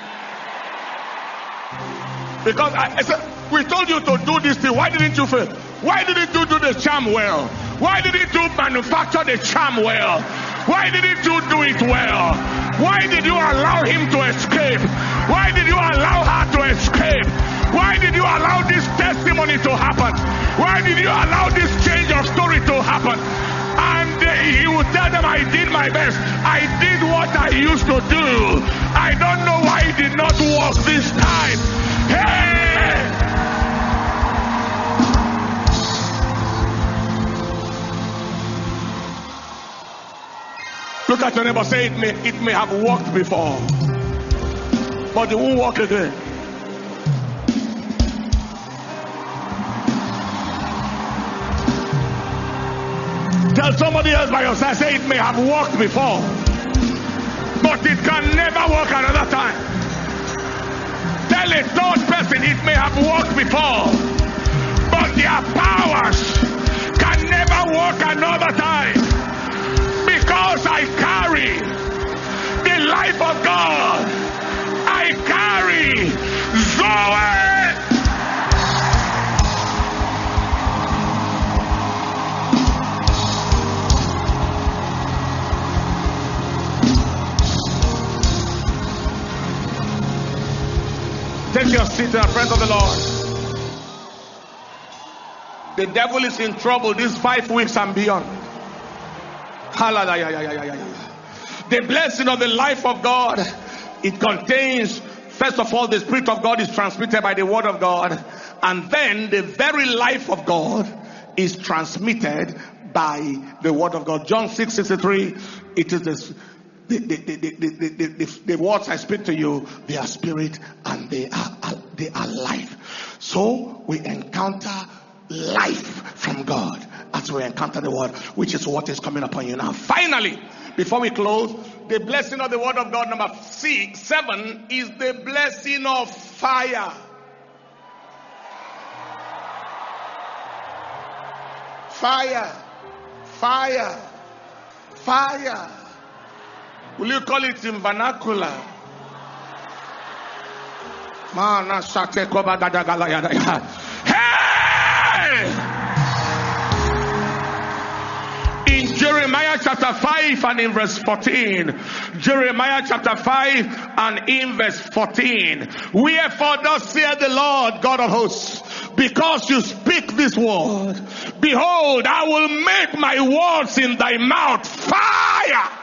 S1: Because I, I said, we told you to do this thing. Why didn't you fail? Why didn't you do the charm well? Why didn't you manufacture the charm well? Why didn't you do it well? Why did you allow him to escape? Why did you allow her to escape? Why did you allow this testimony to happen? Why did you allow this change of story to happen? And uh, he would tell them, I did my best. I did what I used to do. I don't know why it did not work this time. Hey! Look at your neighbor, say it may, it may have worked before, but it won't work again. Tell somebody else by your side, say it may have worked before, but it can never work another time. Tell a third person it may have worked before, but their powers can never work another time. Because I carry the life of God. I carry Zoe. Take your seat, in front of the Lord. The devil is in trouble these five weeks and beyond. The blessing of the life of God, it contains, first of all, the Spirit of God is transmitted by the Word of God, and then the very life of God is transmitted by the Word of God. John six sixty-three, it is this. The, the, the, the, the, the, the, the words I speak to you, they are spirit and they are, they are life. So we encounter life from God as we encounter the word, which is what is coming upon you now. Finally, before we close, the blessing of the word of God, number six, seven, is the blessing of fire. Fire. Fire. Fire. Will you call it in vernacular? Hey! In Jeremiah chapter five and in verse fourteen, Jeremiah chapter five and in verse fourteen, wherefore thus saith the Lord God of hosts, because you speak this word, behold, I will make my words in thy mouth fire.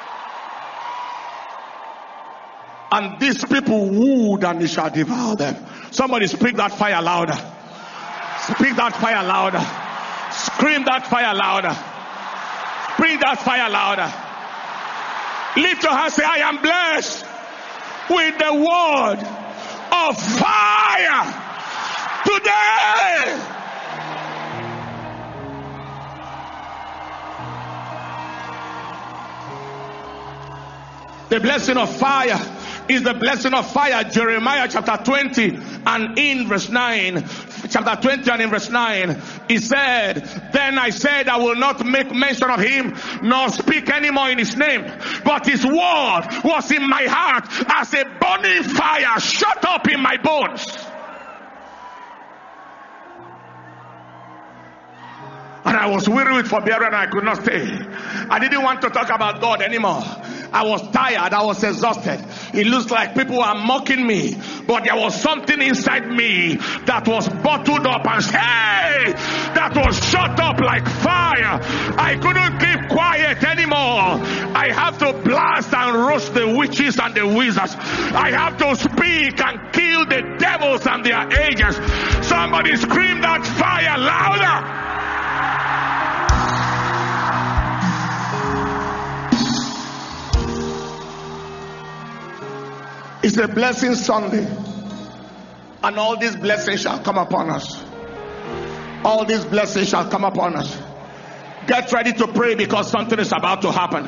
S1: And these people wood, and it shall devour them. Somebody speak that fire louder. Speak that fire louder. Scream that fire louder. Bring that fire louder. Lift your hands, say, I am blessed with the word of fire today. The blessing of fire is the blessing of fire. Jeremiah chapter twenty and in verse nine, chapter twenty and in verse nine, he said, then I said, I will not make mention of him, nor speak anymore in his name, but his word was in my heart as a burning fire shut up in my bones. And I was weary with forbearing and I could not stay. I didn't want to talk about God anymore. I was tired. I was exhausted. It looks like people were mocking me, but there was something inside me that was bottled up and hey, that was shut up like fire. I couldn't keep quiet anymore. I have to blast and roast the witches and the wizards. I have to speak and kill the devils and their agents. Somebody scream that fire louder. It's a blessing Sunday, and all these blessings shall come upon us. All these blessings shall come upon us. Get ready to pray because something is about to happen.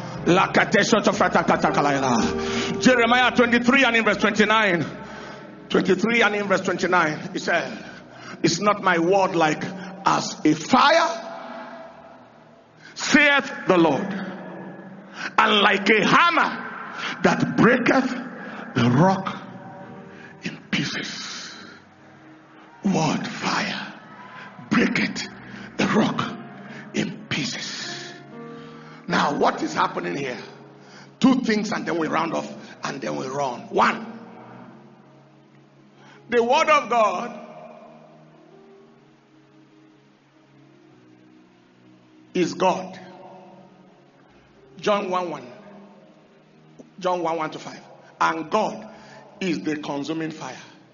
S1: Jeremiah twenty-three and in verse twenty-nine. twenty-three and in verse twenty-nine. He said, it's not my word like as a fire, saith the Lord, and like a hammer that breaketh the rock in pieces. Word fire breaketh the rock in pieces. Now what is happening here? Two things and then we round off and then we run. One, the word of God is God. John one one. John one one to five. And God is the consuming fire.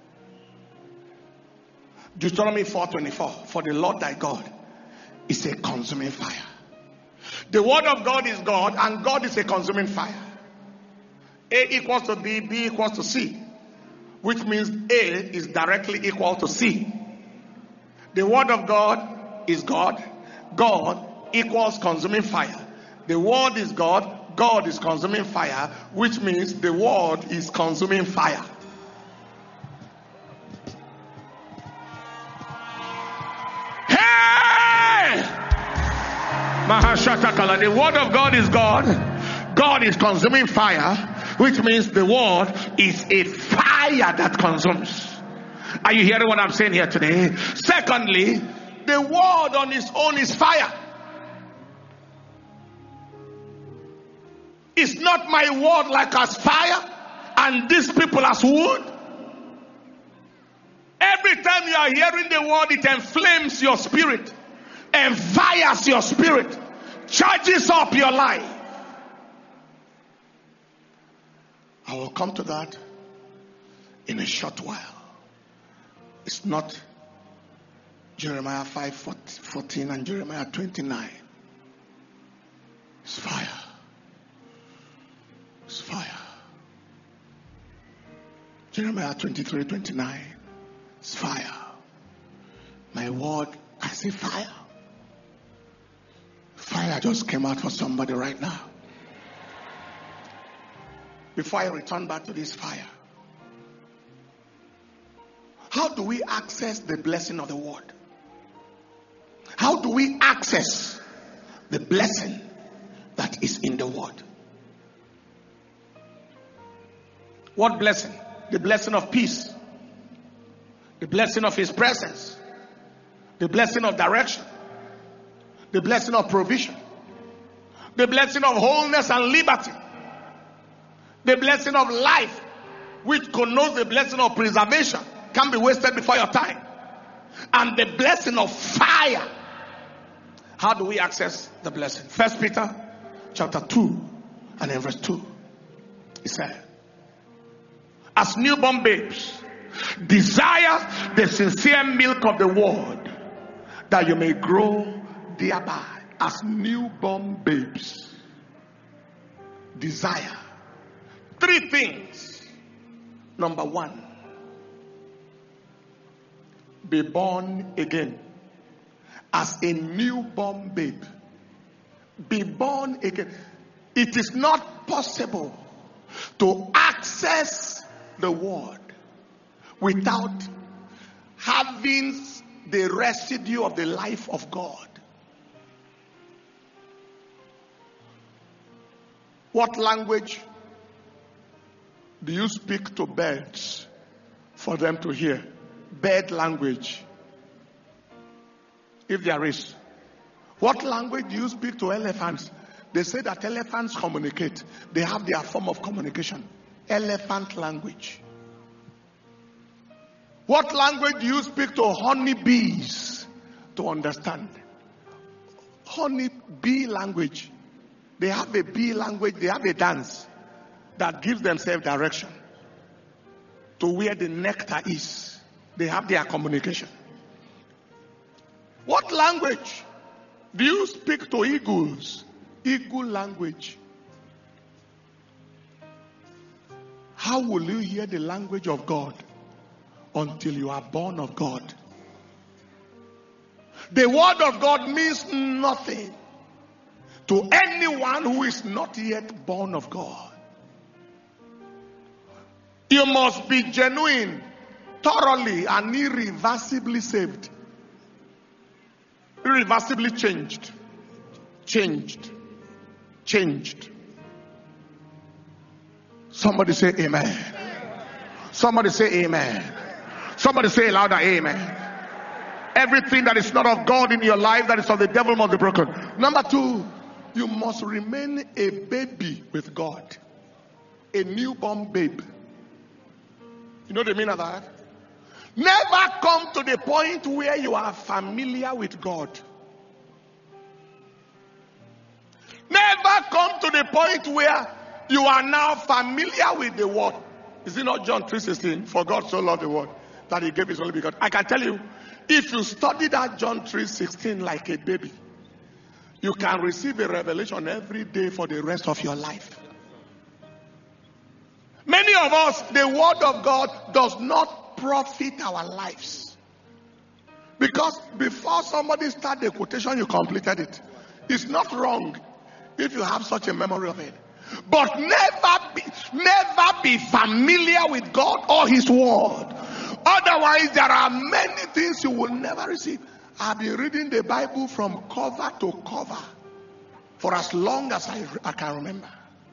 S1: Deuteronomy four twenty-four. For the Lord thy God is a consuming fire. The word of God is God, and God is a consuming fire. A equals to B, B equals to C, which means A is directly equal to C. The word of God is God. God equals consuming fire. The word is God. God is consuming fire, which means the word is consuming fire. Hey! Mahashatakala. The word of God is God. God is consuming fire, which means the word is a fire that consumes. Are you hearing what I'm saying here today? Secondly, the word on its own is fire. It's not my word like as fire and these people as wood. Every time you are hearing the word, it inflames your spirit, enfires your spirit, charges up your life. I will come to that in a short while. It's not Jeremiah five fourteen and Jeremiah twenty-nine. It's fire. It's fire. Jeremiah twenty-three twenty-nine. It's fire. My word, I say fire. Fire just came out for somebody right now. Before I return back to this fire, how do we access the blessing of the word? How do we access the blessing that is in the word? What blessing? The blessing of peace. The blessing of his presence. The blessing of direction. The blessing of provision. The blessing of wholeness and liberty. The blessing of life, which connotes the blessing of preservation, can be wasted before your time. And the blessing of fire. How do we access the blessing? First Peter chapter two and in verse two. He said, as newborn babes, desire the sincere milk of the word, that you may grow thereby. As newborn babes, desire three things. Number one, be born again. As a newborn babe, be born again. It is not possible to access the word without having the residue of the life of God. What language do you speak to birds for them to hear? Bird language. If there is. What language do you speak to elephants? They say that elephants communicate. They have their form of communication. Elephant language. What language do you speak to honeybees to understand? Honeybee language. They have a bee language. They have a dance that gives themselves direction to where the nectar is. They have their communication. What language do you speak to eagles? Eagle language. How will you hear the language of God until you are born of God? The word of God means nothing to anyone who is not yet born of God. You must be genuine, thoroughly, and irreversibly saved. Irreversibly changed. Changed. Changed. Somebody say amen. Somebody say amen. Somebody say louder amen. Everything that is not of God in your life, that is of the devil, must be broken. Number two, you must remain a baby with God. A newborn babe. You know the meaning of that? Never come to the point where you are familiar with God. Never come to the point where you are now familiar with the word. Is it not John three sixteen? For God so loved the world that he gave his only begotten. I can tell you, if you study that John three sixteen like a baby, you can receive a revelation every day for the rest of your life. Many of us, the word of God does not profit our lives. Because before somebody started the quotation, you completed it. It's not wrong if you have such a memory of it. But never be, never be familiar with God or His word. Otherwise, there are many things you will never receive. I've been reading the Bible from cover to cover for as long as I, I can remember.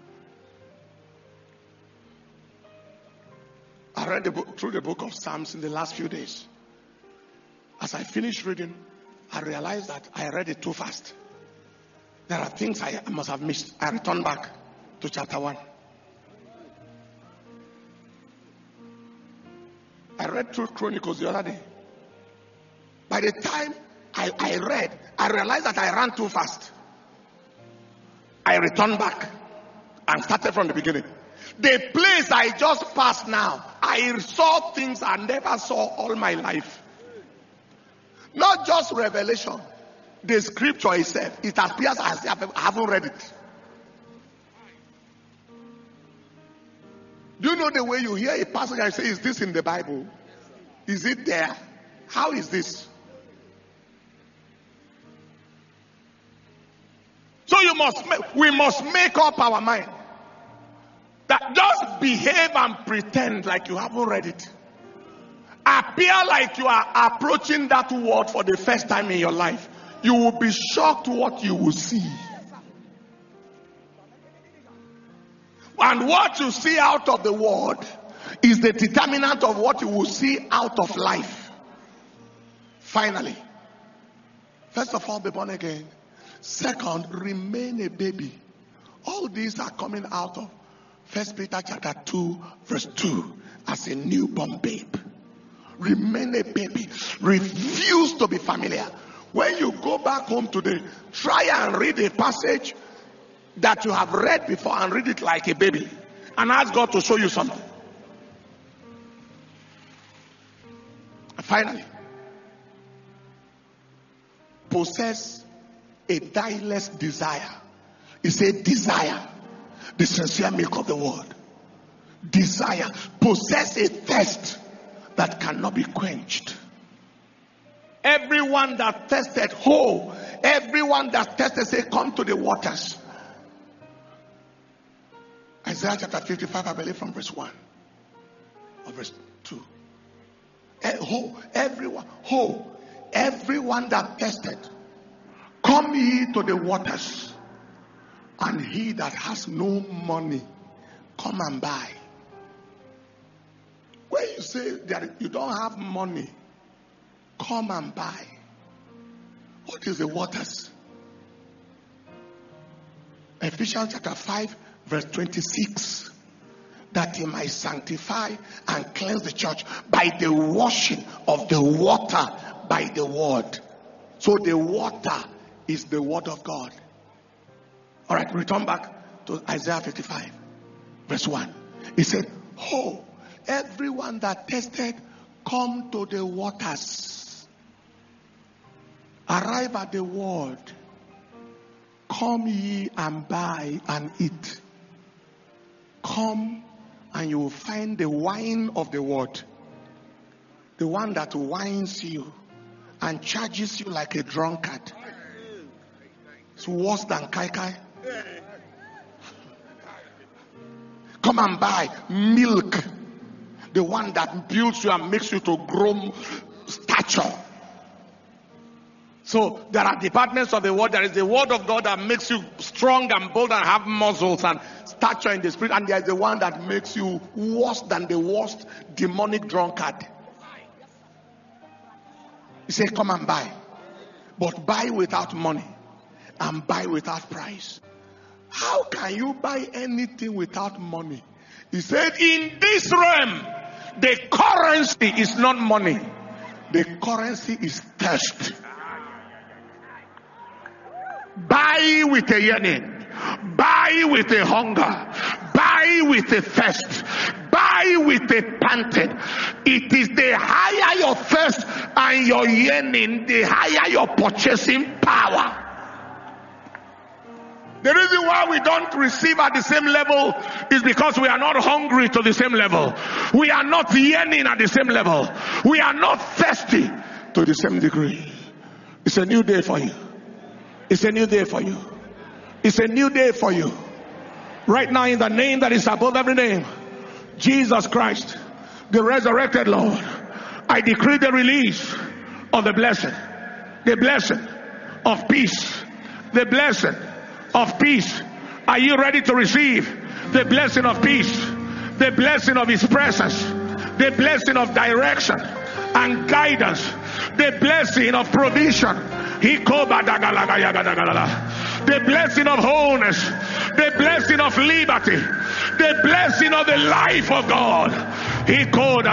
S1: I read the book, through the book of Psalms in the last few days. As I finished reading, I realized that I read it too fast. There are things I must have missed. I returned back to chapter one. I read through Chronicles the other day. By the time I, I read, I realized that I ran too fast. I returned back and started from the beginning. The place I just passed now, I saw things I never saw all my life. Not just revelation. The scripture itself, it appears as if I haven't read it. Do you know the way you hear a passage and say, is this in the Bible? Is it there? How is this? So you must, make, we must make up our mind that just behave and pretend like you haven't read it. Appear like you are approaching that word for the first time in your life. You will be shocked what you will see. And what you see out of the word is the determinant of what you will see out of life. Finally, first of all, be born again. Second, remain a baby. All these are coming out of First Peter chapter two, verse two, as a newborn babe. Remain a baby. Refuse to be familiar. When you go back home today, try and read a passage that you have read before and read it like a baby. And ask God to show you something. And finally, possess a tireless desire. It's a desire. The sincere milk of the word. Desire. Possess a thirst that cannot be quenched. Everyone that thirsted, ho, everyone that thirsted, say, come to the waters. Isaiah chapter fifty-five, I believe, from verse one or verse two. Ho, everyone, ho, everyone that thirsted, come ye to the waters, and he that has no money, come and buy. When you say that you don't have money, come and buy. What is the waters? Ephesians chapter five, verse twenty-six. That he might sanctify and cleanse the church by the washing of the water by the word. So the water is the word of God. All right, return back to Isaiah fifty-five, verse one. He said, oh, everyone that thirsted, come to the waters. Arrive at the word. Come ye and buy and eat. Come and you will find the wine of the word. The one that wines you and charges you like a drunkard. It's worse than kai kai. Come and buy milk. The one that builds you and makes you to grow stature. So there are departments of the word. There is the word of God that makes you strong and bold and have muscles and stature in the spirit. And there is the one that makes you worse than the worst demonic drunkard. He said, come and buy. But buy without money. And buy without price. How can you buy anything without money? He said, in this realm, the currency is not money. The currency is thirst. Buy with a yearning. Buy with a hunger. Buy with a thirst. Buy with a panting. It is the higher your thirst and your yearning, the higher your purchasing power. The reason why we don't receive at the same level is because we are not hungry to the same level. We are not yearning at the same level. We are not thirsty to the same degree. It's a new day for you. It's a new day for you. It's a new day for you. Right now, in the name that is above every name, Jesus Christ, the resurrected Lord, I decree the release of the blessing, the blessing of peace, the blessing of peace. Are you ready to receive the blessing of peace, the blessing of His presence, the blessing of direction and guidance, the blessing of provision, the blessing of wholeness, the blessing of liberty, the blessing of the life of God, the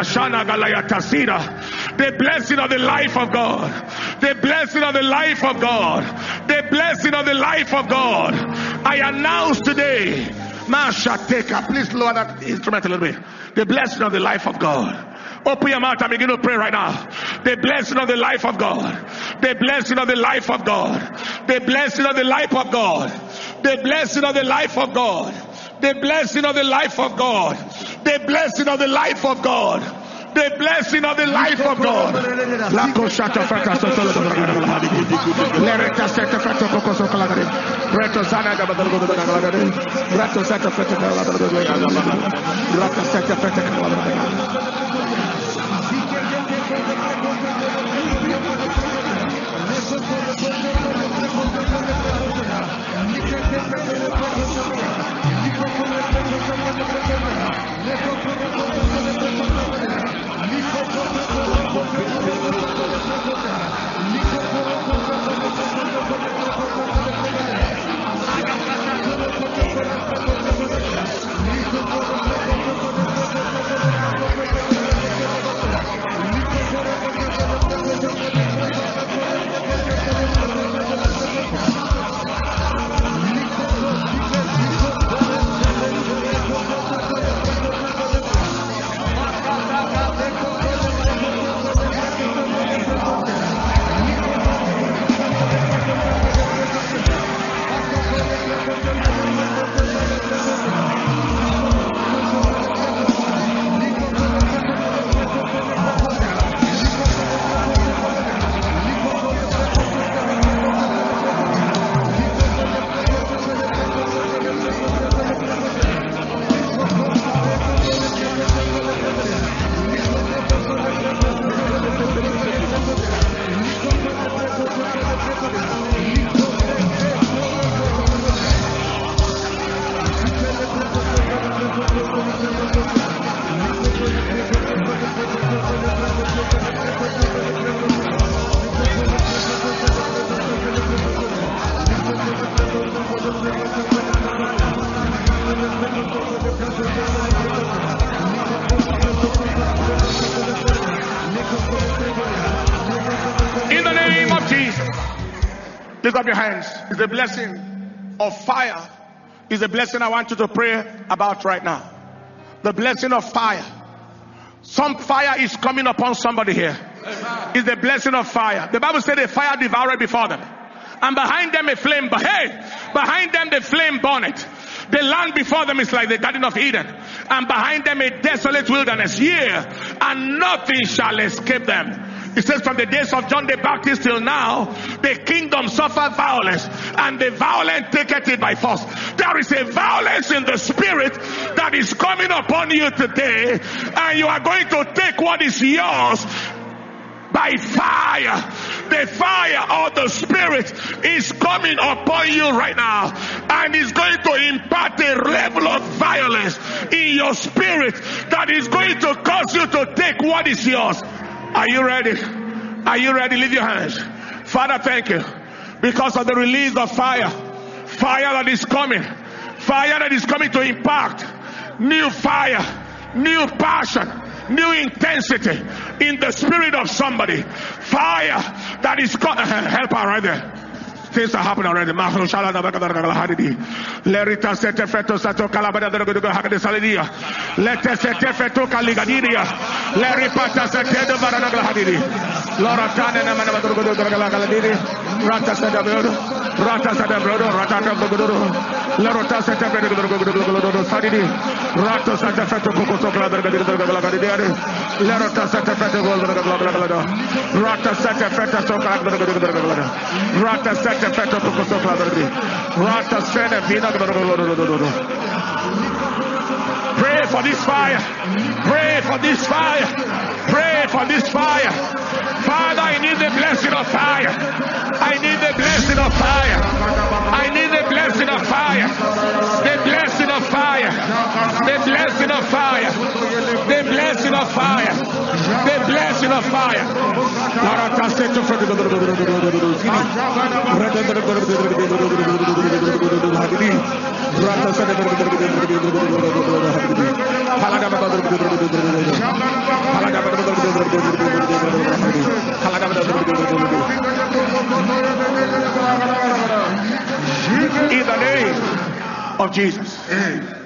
S1: blessing of the life of God, the blessing of the life of God, the blessing of the life of God. I announce today, Mashateka, please lower that instrument a little bit. The blessing of the life of God. Open your mouth and begin to pray right now. The blessing of the life of God. The blessing of the life of God. The blessing of the life of God. The blessing of the life of God. The blessing of the life of God. The blessing of the life of God. The blessing of the life of God. La koshata fata sotolo lereta seta fata kokoso kalagare reto sana da badalo da kalagare reto seta fata kalagare reto seta fata kalagare. Lift up your hands. It's the blessing of fire. Is the blessing I want you to pray about right now. The blessing of fire. Some fire is coming upon somebody here. It's the blessing of fire. The Bible said the fire devoured before them, and behind them a flame. But hey, behind them the flame burned. The land before them is like the Garden of Eden, and behind them a desolate wilderness. Yea, and nothing shall escape them. It says from the days of John the Baptist till now, the kingdom suffer violence, and the violent taketh it by force. There is a violence in the spirit that is coming upon you today, and you are going to take what is yours by fire. The fire of the spirit is coming upon you right now, and is going to impart a level of violence in your spirit that is going to cause you to take what is yours. Are you ready? Are you ready? Lift your hands. Father, thank you because of the release of fire. Fire that is coming. Fire that is coming to impact. New fire. New passion. New intensity in the spirit of somebody. Fire that is coming. Help her right there. Things are happening already. Lerita sete feto sato calabada de hagade salidia. Lete sete feto caligadidia. Leripata sete de varanaga hadidi. Loratana na manabado de galadidi. Rata sete brodo. Rata sete brodo. Rata de brodo. Larota Santa Sadidi, Rato Santa Feto Cocosola, Larota Santa Feto Rata Santa Feta Soca, Rata Santa Feto Cocosola, Rata Santa Vina. Pray for this fire. Pray for this fire. Pray for this fire. Father, I need the blessing of fire. I need the blessing of fire. I need the blessing of fire. The blessing of fire. The blessing of fire. The blessing of fire. The blessing of fire. In the name of Jesus.